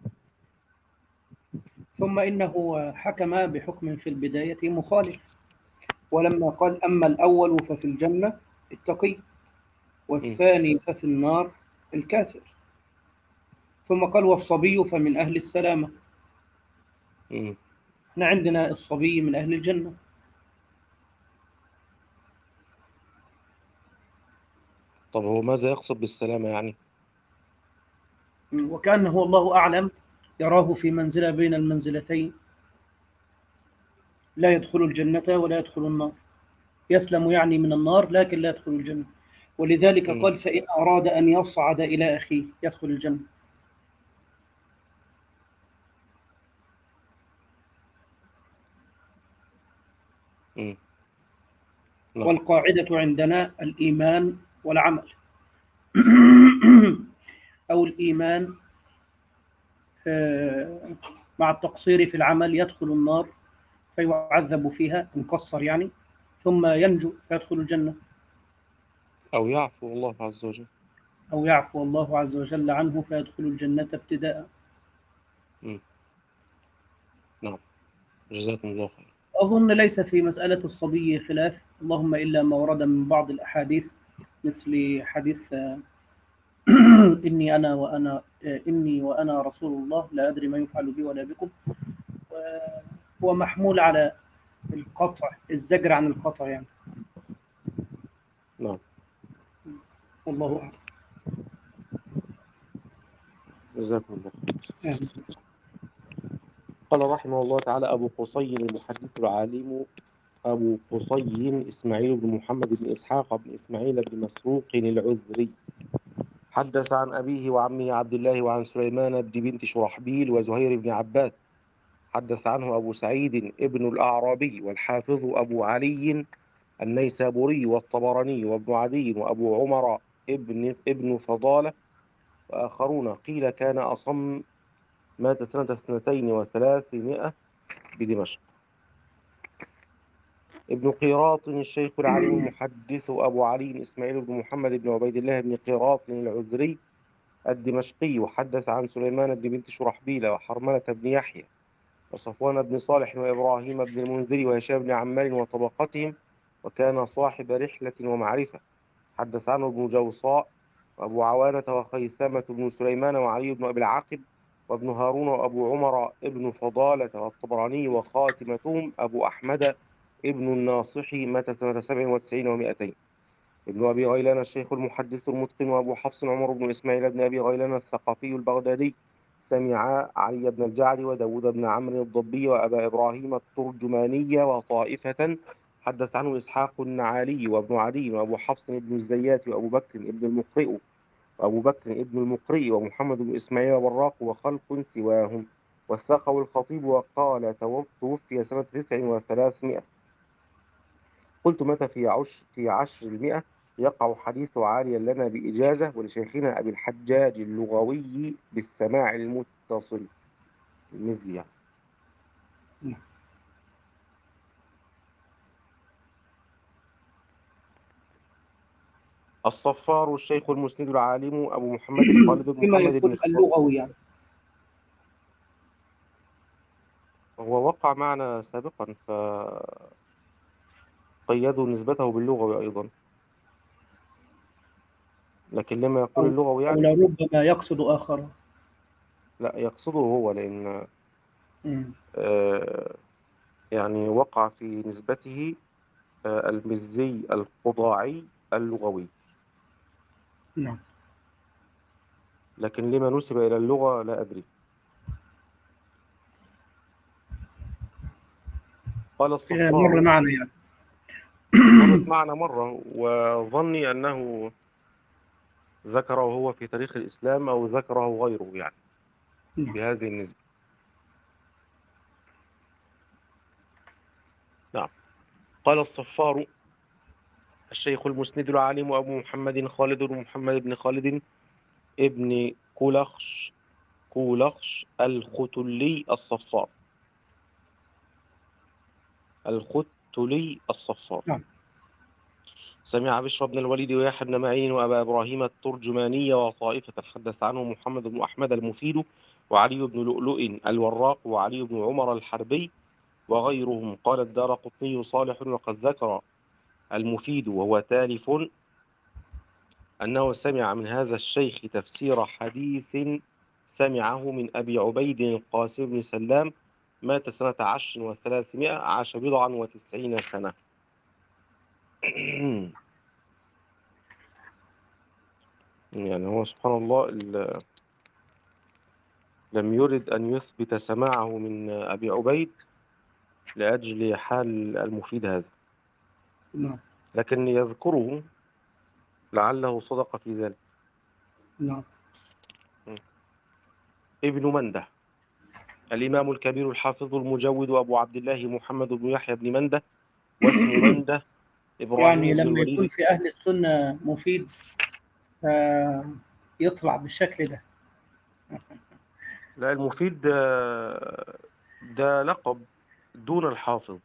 ثم إنه حكم بحكم في البداية مخالف، ولما قال أما الأول ففي الجنة التقي والثاني ففي النار الكافر، ثم قال والصبي فمن أهل السلامة. مم. احنا عندنا الصبي من أهل الجنة. طب هو ماذا يقصد بالسلامة يعني؟ وكأنه الله أعلم يراه في منزلة بين المنزلتين، لا يدخل الجنة ولا يدخل النار، يسلم يعني من النار لكن لا يدخل الجنة، ولذلك مم. قال فإن أراد أن يصعد إلى أخيه يدخل الجنة. مم. نعم. والقاعدة عندنا الإيمان والعمل أو الإيمان آه، مع التقصير في العمل يدخل النار فيعذب فيها إن قصر يعني، ثم ينجو فيدخل الجنة، أو يعفو الله عز وجل. أو يعفو الله عز وجل عنه فيدخل الجنة ابتداء. مم. نعم. جزاكم الله خير. أظن ليس في مسألة الصبي خلاف، اللهم إلا ما ورد من بعض الأحاديث مثل حديث آه، إني أنا وأنا آه، إني وأنا رسول الله لا أدري ما يفعل بي ولا بكم، هو محمول على القطع، الزجر عن القطع يعني. نعم. والله أعلم. جزاكم الله خير. آمين. قال رحمه الله تعالى أبو قصي المحدث العالم أبو قصي إسماعيل بن محمد بن إسحاق بن إسماعيل بن مسروق العذري حدث عن أبيه وعمه عبد الله وعن سليمان بن بنت شرحبيل وزهير بن عباد. حدث عنه أبو سعيد ابن الأعرابي والحافظ أبو علي النيسابوري والطبراني وابن عدي وأبو عمر ابن ابن فضالة وآخرون. قيل كان أصم، مات سنة اثنتين وثلاثمائة بدمشق. ابن قيراط الشيخ العالم المحدث أبو علي إسماعيل بن محمد بن عبيد الله بن قيراط العذري الدمشقي وحدث عن سليمان بن بنت شرحبيل وحرملة بن يحيى وصفوان بن صالح وإبراهيم بن المنذر وهشام بن عمار وطبقتهم، وكان صاحب رحلة ومعرفة. حدث عنه ابن جوصاء وأبو عوانة وخيثمة بن سليمان وعلي بن أبي العاقب وابن هارون وأبو عمر ابن فضالة والطبراني، وخاتمتهم أبو أحمد ابن الناصحي مات سنة سبع وتسعين ومائتين. ابن أبي غيلان الشيخ المحدث المتقن وأبو حفص عمر بن إسماعيل بن أبي غيلان الثقفي البغدادي سمع علي بن الجعد وداود بن عمرو الضبي وأبا إبراهيم الترجماني وطائفة. حدث عنه إسحاق النعالي وابن عدي وأبو حفص بن الزيات وأبو بكر ابن المقرئ وأبو بكر ابن المقرئ ومحمد بن إسماعيل والراق وخلق سواهم. وثقه الخطيب وقال توفي سنة تسع وثلاثمائة. قلت متى في عشر في عشر المئة يقع حديث عاليا لنا بإجازة ولشيخنا أبي الحجاج اللغوي بالسماع المتصل المزي يعني. الصفار الشيخ المسند العالم أبو محمد خالد بن بما محمد بن يقول الص... اللغوي يعني. هو وقع معنا سابقا فقيدوا نسبته باللغوي أيضا، لكن لما يقول أو اللغوي أو يعني لربما يقصد آخر. لا يقصده هو، لأن مم. آه، يعني وقع في نسبته آه، المزي القضاعي اللغوي، نعم. لكن لما نسب إلى اللغة لا أدري. قال في مر الصفار، معنا يعني. مرت معنا مرة، وظني أنه ذكره هو في تاريخ الإسلام أو ذكره غيره يعني نعم. بهذه النسبة. نعم. قال الصفار: الشيخ المسند العالم أبو محمد خالد بن محمد بن خالد ابن كولخش كولخش الختلي الصفار الختلي الصفار نعم. سمع بشر بن الوليد ويحيى بن معين وأبا إبراهيم الترجماني وطائفة، حدث عنه محمد بن أحمد المفيد وعلي بن لؤلؤ الوراق وعلي بن عمر الحربي وغيرهم. قال الدارقطني: صالح وقد ذكر المفيد وهو تالف أنه سمع من هذا الشيخ تفسير حديث سمعه من أبي عبيد القاسم بن سلام، مات سنة عشر وثلاثمائة، عاش بضعا وتسعين سنة. يعني هو سبحان الله لم يرد أن يثبت سماعه من أبي عبيد لأجل حال المفيد هذا، نعم. لكن يذكره لعله صدق في ذلك. نعم. ابن منده الإمام الكبير الحافظ المجود أبو عبد الله محمد بن يحيى بن منده، واسم منده يعني إبراهيم بن لما يكون الوليد. في أهل السنة مفيد آه، يطلع بالشكل ده. لا، المفيد ده, ده لقب دون الحافظ.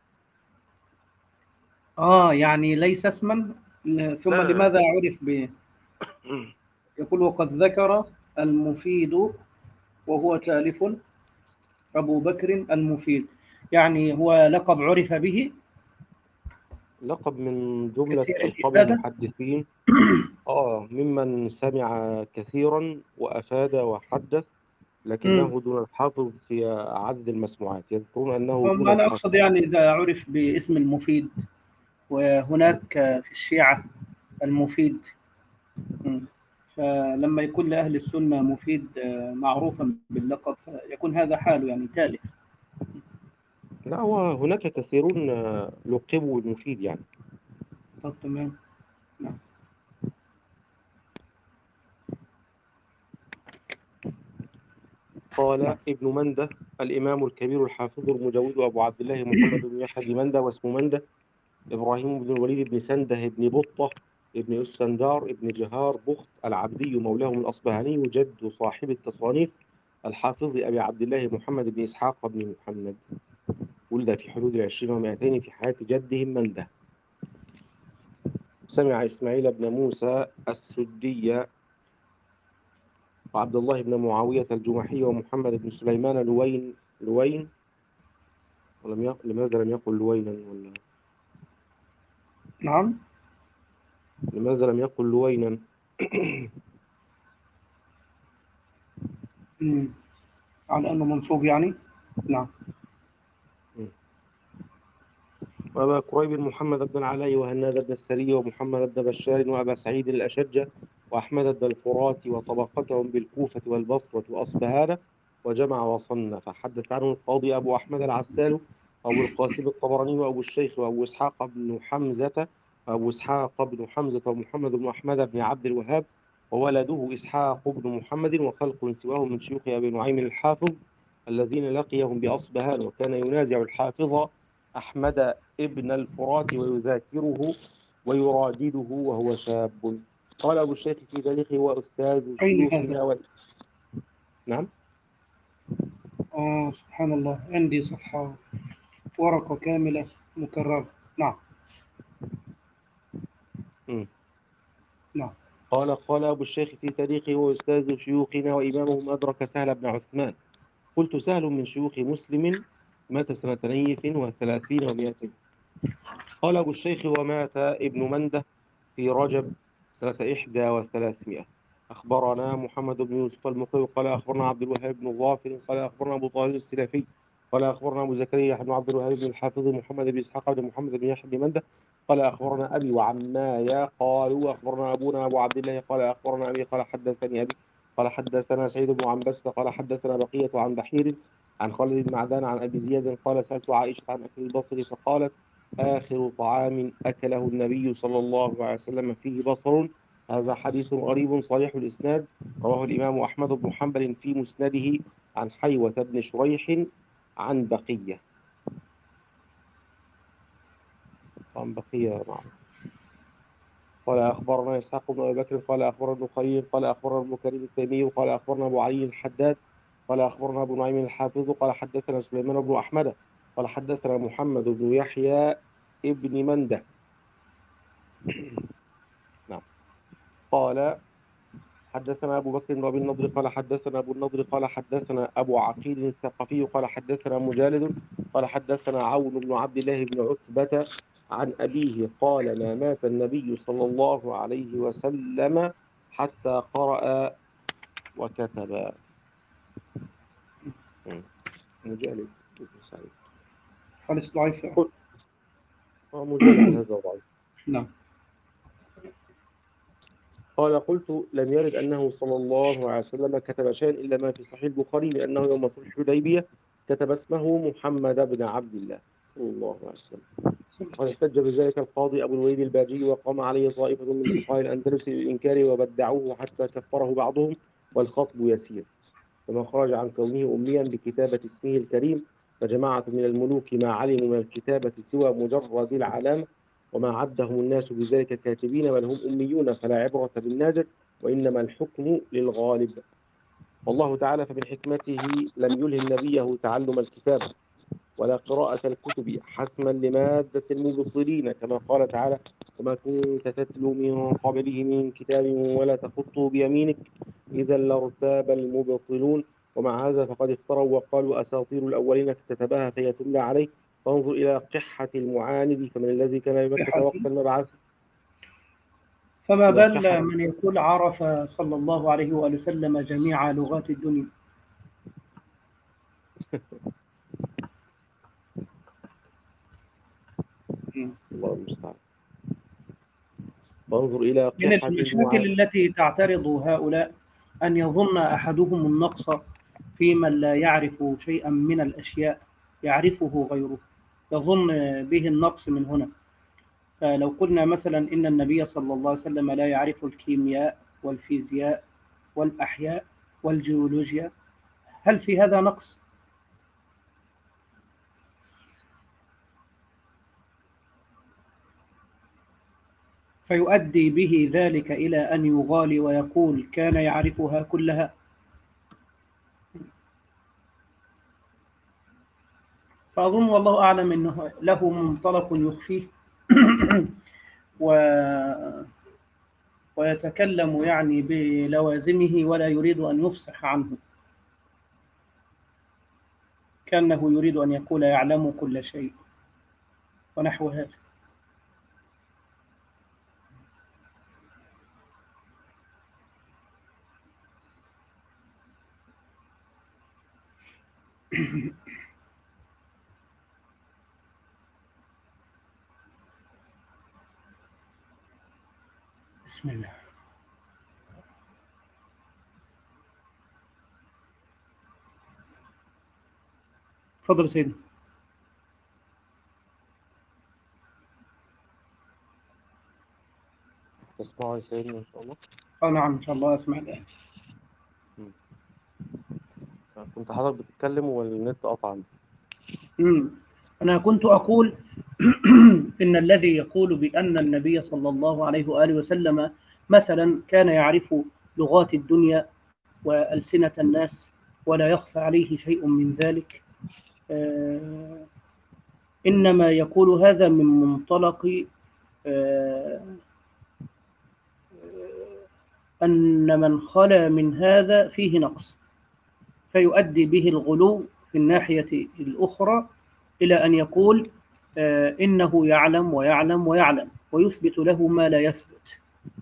آه يعني ليس اسما، ثم لا لا لا. لماذا عرف به؟ يقول: وقد ذكر المفيد وهو تالف أبو بكر المفيد، يعني هو لقب عرف به لقب من جملة كثير ألقاب الإفادة. المحدثين، آه ممن سمع كثيرا وأفاد وحدث، مم. لكنه دون الحافظ في عدد المسموعات، يذكرون أنه دون أما أنا الحافظ. أقصد يعني إذا عرف باسم المفيد، وهناك في الشيعة المفيد. مم. فلما يكون لأهل السنة مفيد آه، معروفا باللقب، فيكون هذا حاله يعني تالف. لا، هو هناك كثيرون آه، لقبوا بالمفيد يعني. طب تمام. نعم. قال نعم. ابن منده الإمام الكبير الحافظ المجود أبو عبد الله محمد بن يحيى بن منده، واسم منده إبراهيم بن الوليد بن سنده بن بطة ابن اسكندار ابن جهار بخت العبدي مولاهم الأصبهاني، جد صاحب التصانيف الحافظ أبي عبد الله محمد بن إسحاق بن محمد، ولد في حدود العشرين ومائتين في حياة جدهم منده. سمع إسماعيل بن موسى السدي وعبد الله بن معاوية الجمحي ومحمد بن سليمان لوين لوين ولم يق... لماذا لم يقل لوينا ولا نعم. لماذا لم يقل لوينا؟ مم. على أنه منصوب يعني. نعم. وأبا كريب محمد بن العلاء وهناد بن السري ومحمد بن بشار وأبا سعيد الأشج وأحمد بن الفرات وطبقتهم بالكوفة والبصرة وأصبهان، وجمع وصنف. حدث عنه القاضي أبو أحمد العسال وأبو القاسم الطبراني وأبو الشيخ وأبو إسحاق بن حمزة وأبو إسحاق بن حمزة ومحمد بن أحمد بن عبد الوهاب وولده إسحاق بن محمد، وخلق سواه من شيوخ أبي نعيم الحافظ الذين لقيهم بأصبهان، وكان ينازع الحافظ أحمد ابن الفرات ويذاكره ويرادده وهو شاب. قال أبو الشيخ في ذلك: هو أستاذ أين هذا؟ شيوخنا و... نعم. آه سبحان الله، عندي صفحة ورقة كاملة مكررة. نعم. م. نعم. قال قال أبو الشيخ في تاريخه: هو أستاذ شيوخنا وإمامهم أدرك سهل بن عثمان. قلت: سهل من شيوخ مسلم مات سنة نيف وثلاثين ومائتين. قال أبو الشيخ ومات ابن منده في رجب سنة إحدى وثلاثمائة. أخبرنا محمد بن يوسف المقري قال أخبرنا عبد الوهاب بن ظافر قال أخبرنا أبو طاهر السلفي قال أخبرنا أبو زكريا بن عبد الوهاب بن الحافظ محمد بن إسحاق بن محمد بن يحيى بن منده قال أخبرنا أبي وعمايا قالوا أخبرنا أبونا أبو عبد الله قال أخبرنا أبي قال حدثني أبي قال حدثنا سعيد بن عنبسة قال حدثنا بقية عن بحير عن خالد بن معدان عن أبي زياد قال سألت عائشة عن أكل البصر فقالت آخر طعام أكله النبي صلى الله عليه وسلم فيه بصر. هذا حديث غريب صريح الإسناد، رواه الإمام أحمد بن حنبل في مسنده عن حيوة بن شريح عن بقية عن بقية معه. قال أخبرنا إسحاق بن أبي بكر قال أخبرنا ابن خليل قال أخبرنا ابن كريم التيمي قال أخبرنا أبو علي الحداد قال أخبرنا أبو نعيم الحافظ قال حدثنا سليمان بن أحمد قال حدثنا محمد بن يحيى ابن منده نعم قال حدثنا أبو بكر بن أبي النضر قال حدثنا أبو النضر قال حدثنا أبو عقيل الثقفي قال حدثنا مجالد قال حدثنا عون بن عبد الله بن عتبة عن أبيه قال ما مات النبي صلى الله عليه وسلم حتى قرأ وكتب. مجالد حديث ضعيف يعني. مجالد هذا ضعيف. نعم. قال قلت لم يرد أنه صلى الله عليه وسلم كتب شيئا إلا ما في صحيح البخاري لأنه يوم صلح الحديبية كتب اسمه محمد بن عبد الله صلى الله عليه وسلم. قد احتج بذلك القاضي أبو الوليد الباجي وقام عليه طائفة من فقهاء الأندلس للإنكار وبدعوه حتى كفره بعضهم والخطب يسير، فما خرج عن كونه أميا بكتابة اسمه الكريم. فجماعة من الملوك ما علموا من الكتابة سوى مجرد العلامة وما عدهم الناس بذلك كاتبين بل هم أميون فلا عبرة بالنادر وإنما الحكم للغالب. والله تعالى فمن حكمته لم يلهم نبيه تعلم الكتاب ولا قراءة الكتب حسما لمادة المبطلين كما قال تعالى وما كنت تتلو من قبله من كتاب ولا تخطه بيمينك إذا لارتاب المبطلون. ومع هذا فقد افتروا وقالوا أساطير الأولين اكتتبها فهي تملى عليه. فانظر إلى قحة المعاند فمن الذي كان بمكة وقت المبعث. فما بال من يقول عرف صلى الله عليه وآله وسلم جميع لغات الدنيا. الله المستعان. فانظر إلى من قحة المشاكل التي تعترض هؤلاء أن يظن أحدهم النقص في من لا يعرف شيئا من الأشياء يعرفه غيره، يظن به النقص من هنا. فلو قلنا مثلا إن النبي صلى الله عليه وسلم لا يعرف الكيمياء والفيزياء والأحياء والجيولوجيا، هل في هذا نقص؟ فيؤدي به ذلك إلى أن يغالي ويقول كان يعرفها كلها. فأظن والله أعلم أنه له منطلق يخفيه و... ويتكلم يعني بلوازمه ولا يريد أن يفصح عنه، كأنه يريد أن يقول يعلم كل شيء ونحو هذا. بسم الله. تفضل سيدنا. تسمعوا يا سيدنا إن شاء الله؟ اه نعم إن شاء الله أسمع الآن. كنت حضرتك بتتكلم والنت قطع. امم أنا كنت أقول إن الذي يقول بأن النبي صلى الله عليه وآله وسلم مثلا كان يعرف لغات الدنيا وألسنة الناس ولا يخفى عليه شيء من ذلك، آه إنما يقول هذا من منطلق آه أن من خلا من هذا فيه نقص، فيؤدي به الغلو في الناحية الأخرى إلى أن يقول آه، إنه يعلم ويعلم ويعلم ويثبت له ما لا يثبت،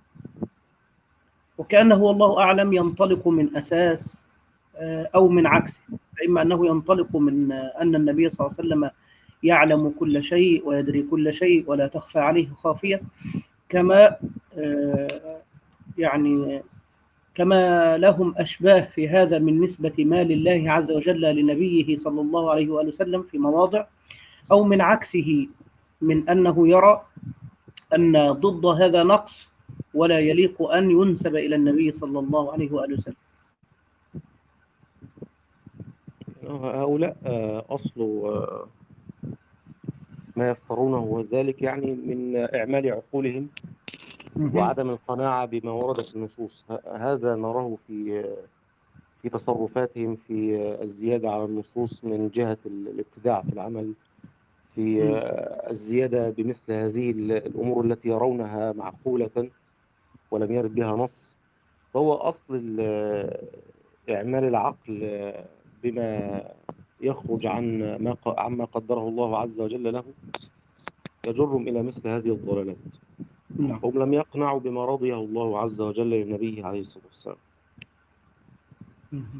وكأنه والله أعلم ينطلق من أساس آه، أو من عكسه. فإما أنه ينطلق من آه، أن النبي صلى الله عليه وسلم يعلم كل شيء ويدري كل شيء ولا تخفى عليه خافية، كما آه، يعني كما لهم أشباه في هذا من نسبة ما لله عز وجل لنبيه صلى الله عليه وآله وسلم في مواضع، أو من عكسه من أنه يرى أن ضد هذا نقص ولا يليق أن ينسب إلى النبي صلى الله عليه وآله وسلم. هؤلاء آه، أصل آه، ما يفترونه، وذلك يعني من إعمال عقولهم وعدم القناعة بما ورد في النصوص. ه- هذا نراه في في تصرفاتهم في الزيادة على النصوص من جهة ال- الابتداع في العمل، في مم. الزيادة بمثل هذه ال- الأمور التي يرونها معقولة ولم يرد بها نص. فهو أصل ال- إعمال العقل بما يخرج عن ما ق- عما قدره الله عز وجل له، يجرهم إلى مثل هذه الضلالات. نعم. هم لم يقنعوا بما رضيه الله عز وجل لنبيه عليه الصلاة والسلام. مم.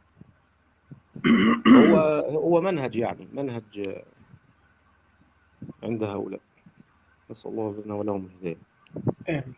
هو هو منهج، يعني منهج عند هؤلاء. نسأل الله لنا ولهم الهداية. آمين.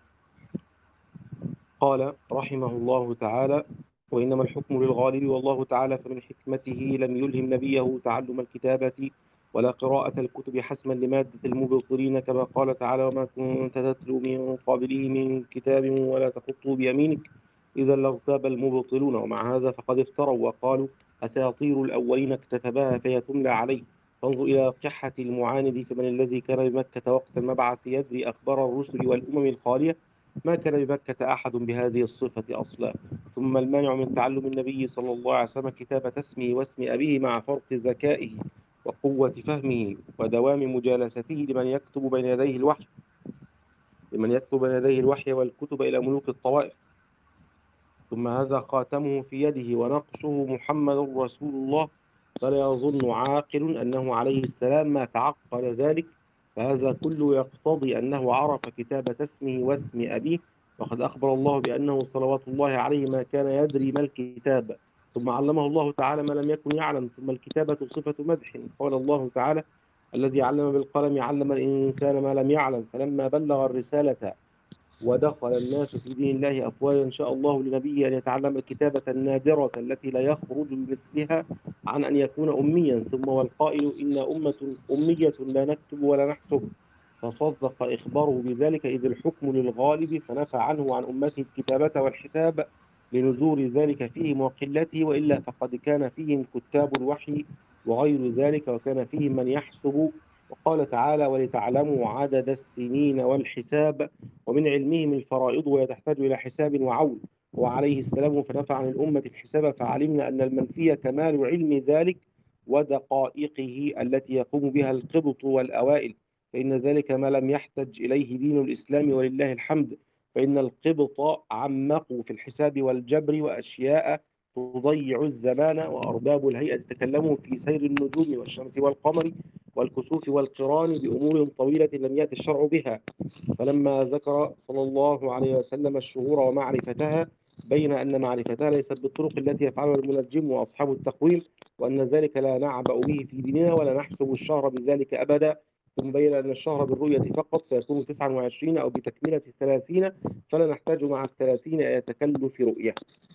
قال رحمه الله تعالى: وإنما الحكم للغالب، والله تعالى فمن حكمته لم يلهم نبيه تعلم الكتابة ولا قراءة الكتب حسما لمادة المبطلين، كما قال تعالى: وما كنت تتلو من قبله من كتاب ولا تخطه بيمينك إذا لارتاب المبطلون. ومع هذا فقد افتروا وقالوا أساطير الأولين اكتتبها فهي تملى عليه. فانظر إلى قحة المعاند، فمن الذي كان بمكة وقت المبعث يدري أخبار الرسل والأمم الخالية؟ ما كان بمكة أحد بهذه الصفة أصلا. ثم المانع من تعلم النبي صلى الله عليه وسلم كتابة اسمه واسم أبيه مع فرط ذكائه وقوة فهمه ودوام مجالسته لمن يكتب بين يديه الوحي لمن يكتب بين يديه الوحي والكتب إلى ملوك الطوائف. ثم هذا خاتمه في يده ونقشه محمد رسول الله، فلا يظن عاقل أنه عليه السلام ما تعقل ذلك. فهذا كله يقتضي أنه عرف كتابة اسمه واسم أبيه، وقد أخبر الله بأنه صلوات الله عليه ما كان يدري ما الكتاب، ثم علمه الله تعالى ما لم يكن يعلم. ثم الكتابة صفة مدح، قال الله تعالى: الذي علم بالقلم علم الإنسان ما لم يعلم. فلما بلغ الرسالة ودخل الناس في دين الله أفواجا شاء الله لنبيه أن يتعلم الكتابة النادرة التي لا يخرج بمثلها عن أن يكون أميا. ثم والقائل: إن أمة أمية لا نكتب ولا نحسب، فصدق إخباره بذلك، إذ الحكم للغالب، فنفى عنه وعن أمته الكتابة والحساب لنزول ذلك فيهم وقلته، وإلا فقد كان فيهم كتاب الوحي وغير ذلك، وكان فيهم من يحسب. وقال تعالى: ولتعلموا عدد السنين والحساب، ومن علمهم الفرائض وهي تحتاج إلى حساب وعول. وعليه السلام فنفع عن الأمة الحساب، فعلمنا أن المنفي كمال علم ذلك ودقائقه التي يقوم بها القبط والأوائل، فإن ذلك ما لم يحتج إليه دين الإسلام ولله الحمد. فإن القبط عمقوا في الحساب والجبر وأشياء تضيع الزمان، وأرباب الهيئة تكلموا في سير النجوم والشمس والقمر والكسوف والقران بأمور طويلة لم يأتي الشرع بها. فلما ذكر صلى الله عليه وسلم الشهور ومعرفتها، بين أن معرفتها ليست بالطرق التي يفعلها المنجم وأصحاب التقويم، وأن ذلك لا نعبأ به في ديننا ولا نحسب الشهر بذلك أبدا. ثم بين أن الشهر بالرؤية فقط فيكون تسعة وعشرين أو بتكملة ثلاثين، فلا نحتاج مع الثلاثين إلى تكلف رؤية.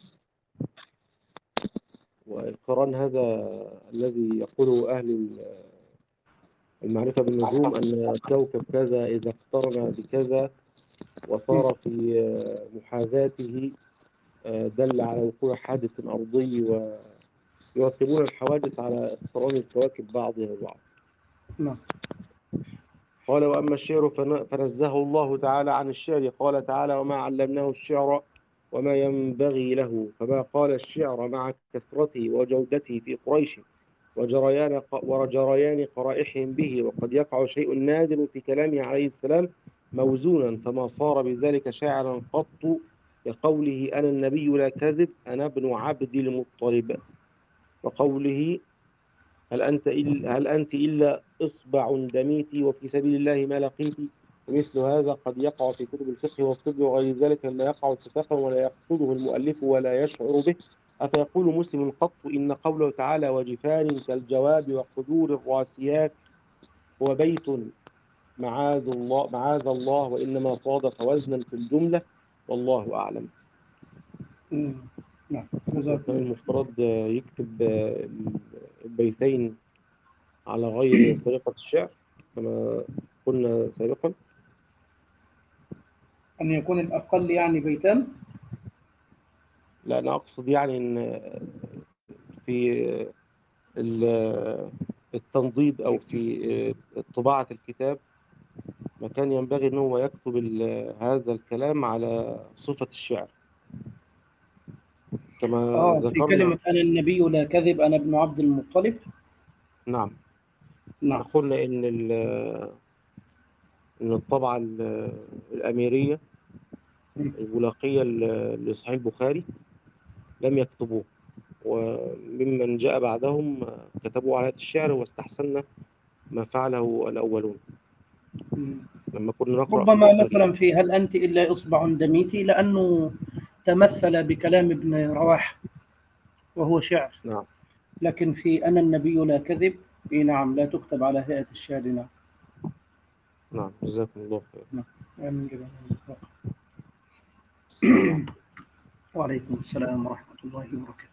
والقران هذا الذي يقوله أهل المعرفة بالنجوم، أن كوكب كذا إذا اقترن بكذا وصار في محاذاته دل على وقوع حادث أرضي، ويرتبون الحوادث على اقتران الكواكب بعضها ببعض. نعم. قال: وأما الشعر فنزهه الله تعالى عن الشعر. قال تعالى: وما علمناه الشعر وما ينبغي له. فما قال الشعر مع كثرته وجودته في قريش وجريان وجريان قرائحهم به، وقد يقع شيء نادر في كلامه عليه السلام موزونا، فما صار بذلك شاعرا قط، كقوله: أنا النبي لا كذب، أنا ابن عبد المطلب، وقوله: هل أنت إلا هل أنت إلا إصبع دميت وفي سبيل الله ما لقيت. ومثل هذا قد يقع في كتب الفقه والطب وغير ذلك مما يقع اتفاقا ولا يقصده المؤلف ولا يشعر به. أفيقول مسلم قط إن قوله تعالى وجفان كالجواب وقدور الراسيات هو بيت معاذ الله معاذ الله وإنما صادف وزنا في الجملة والله أعلم. مم. نعم جزاكم وكان الله. المفترض يكتب البيتين على غير طريقة الشعر كما قلنا سابقا. أن يكون الأقل يعني بيتان. لا أنا أقصد يعني إن في ال- التنضيد أو في طباعة الكتاب ما كان ينبغي أنه هو يكتب ال- هذا الكلام على صفة الشعر كما آه في ذكرنا. كلمة أنا النبي لا كذب أنا ابن عبد المطلب. نعم نعم. قلنا إن ال- إن الطبعة ال- الأميرية مم. البلاقية ل- لصحيح البخاري لم يكتبوه، وممن جاء بعدهم كتبوا على الشعر واستحسنا ما فعله الأولون مم. لما كنا نقرأ في ربما البخاري. مثلا في هل أنت إلا إصبع دميتي لأنه تمثل بكلام ابن رواحة وهو شعر، نعم لكن في أنا النبي لا كذب إيه نعم لا تكتب على هيئة الشعر. نعم. نعم جزاكم الله خير. نعم. آمين جميعا. السلام عليكم. وعليكم السلام ورحمة الله وبركاته.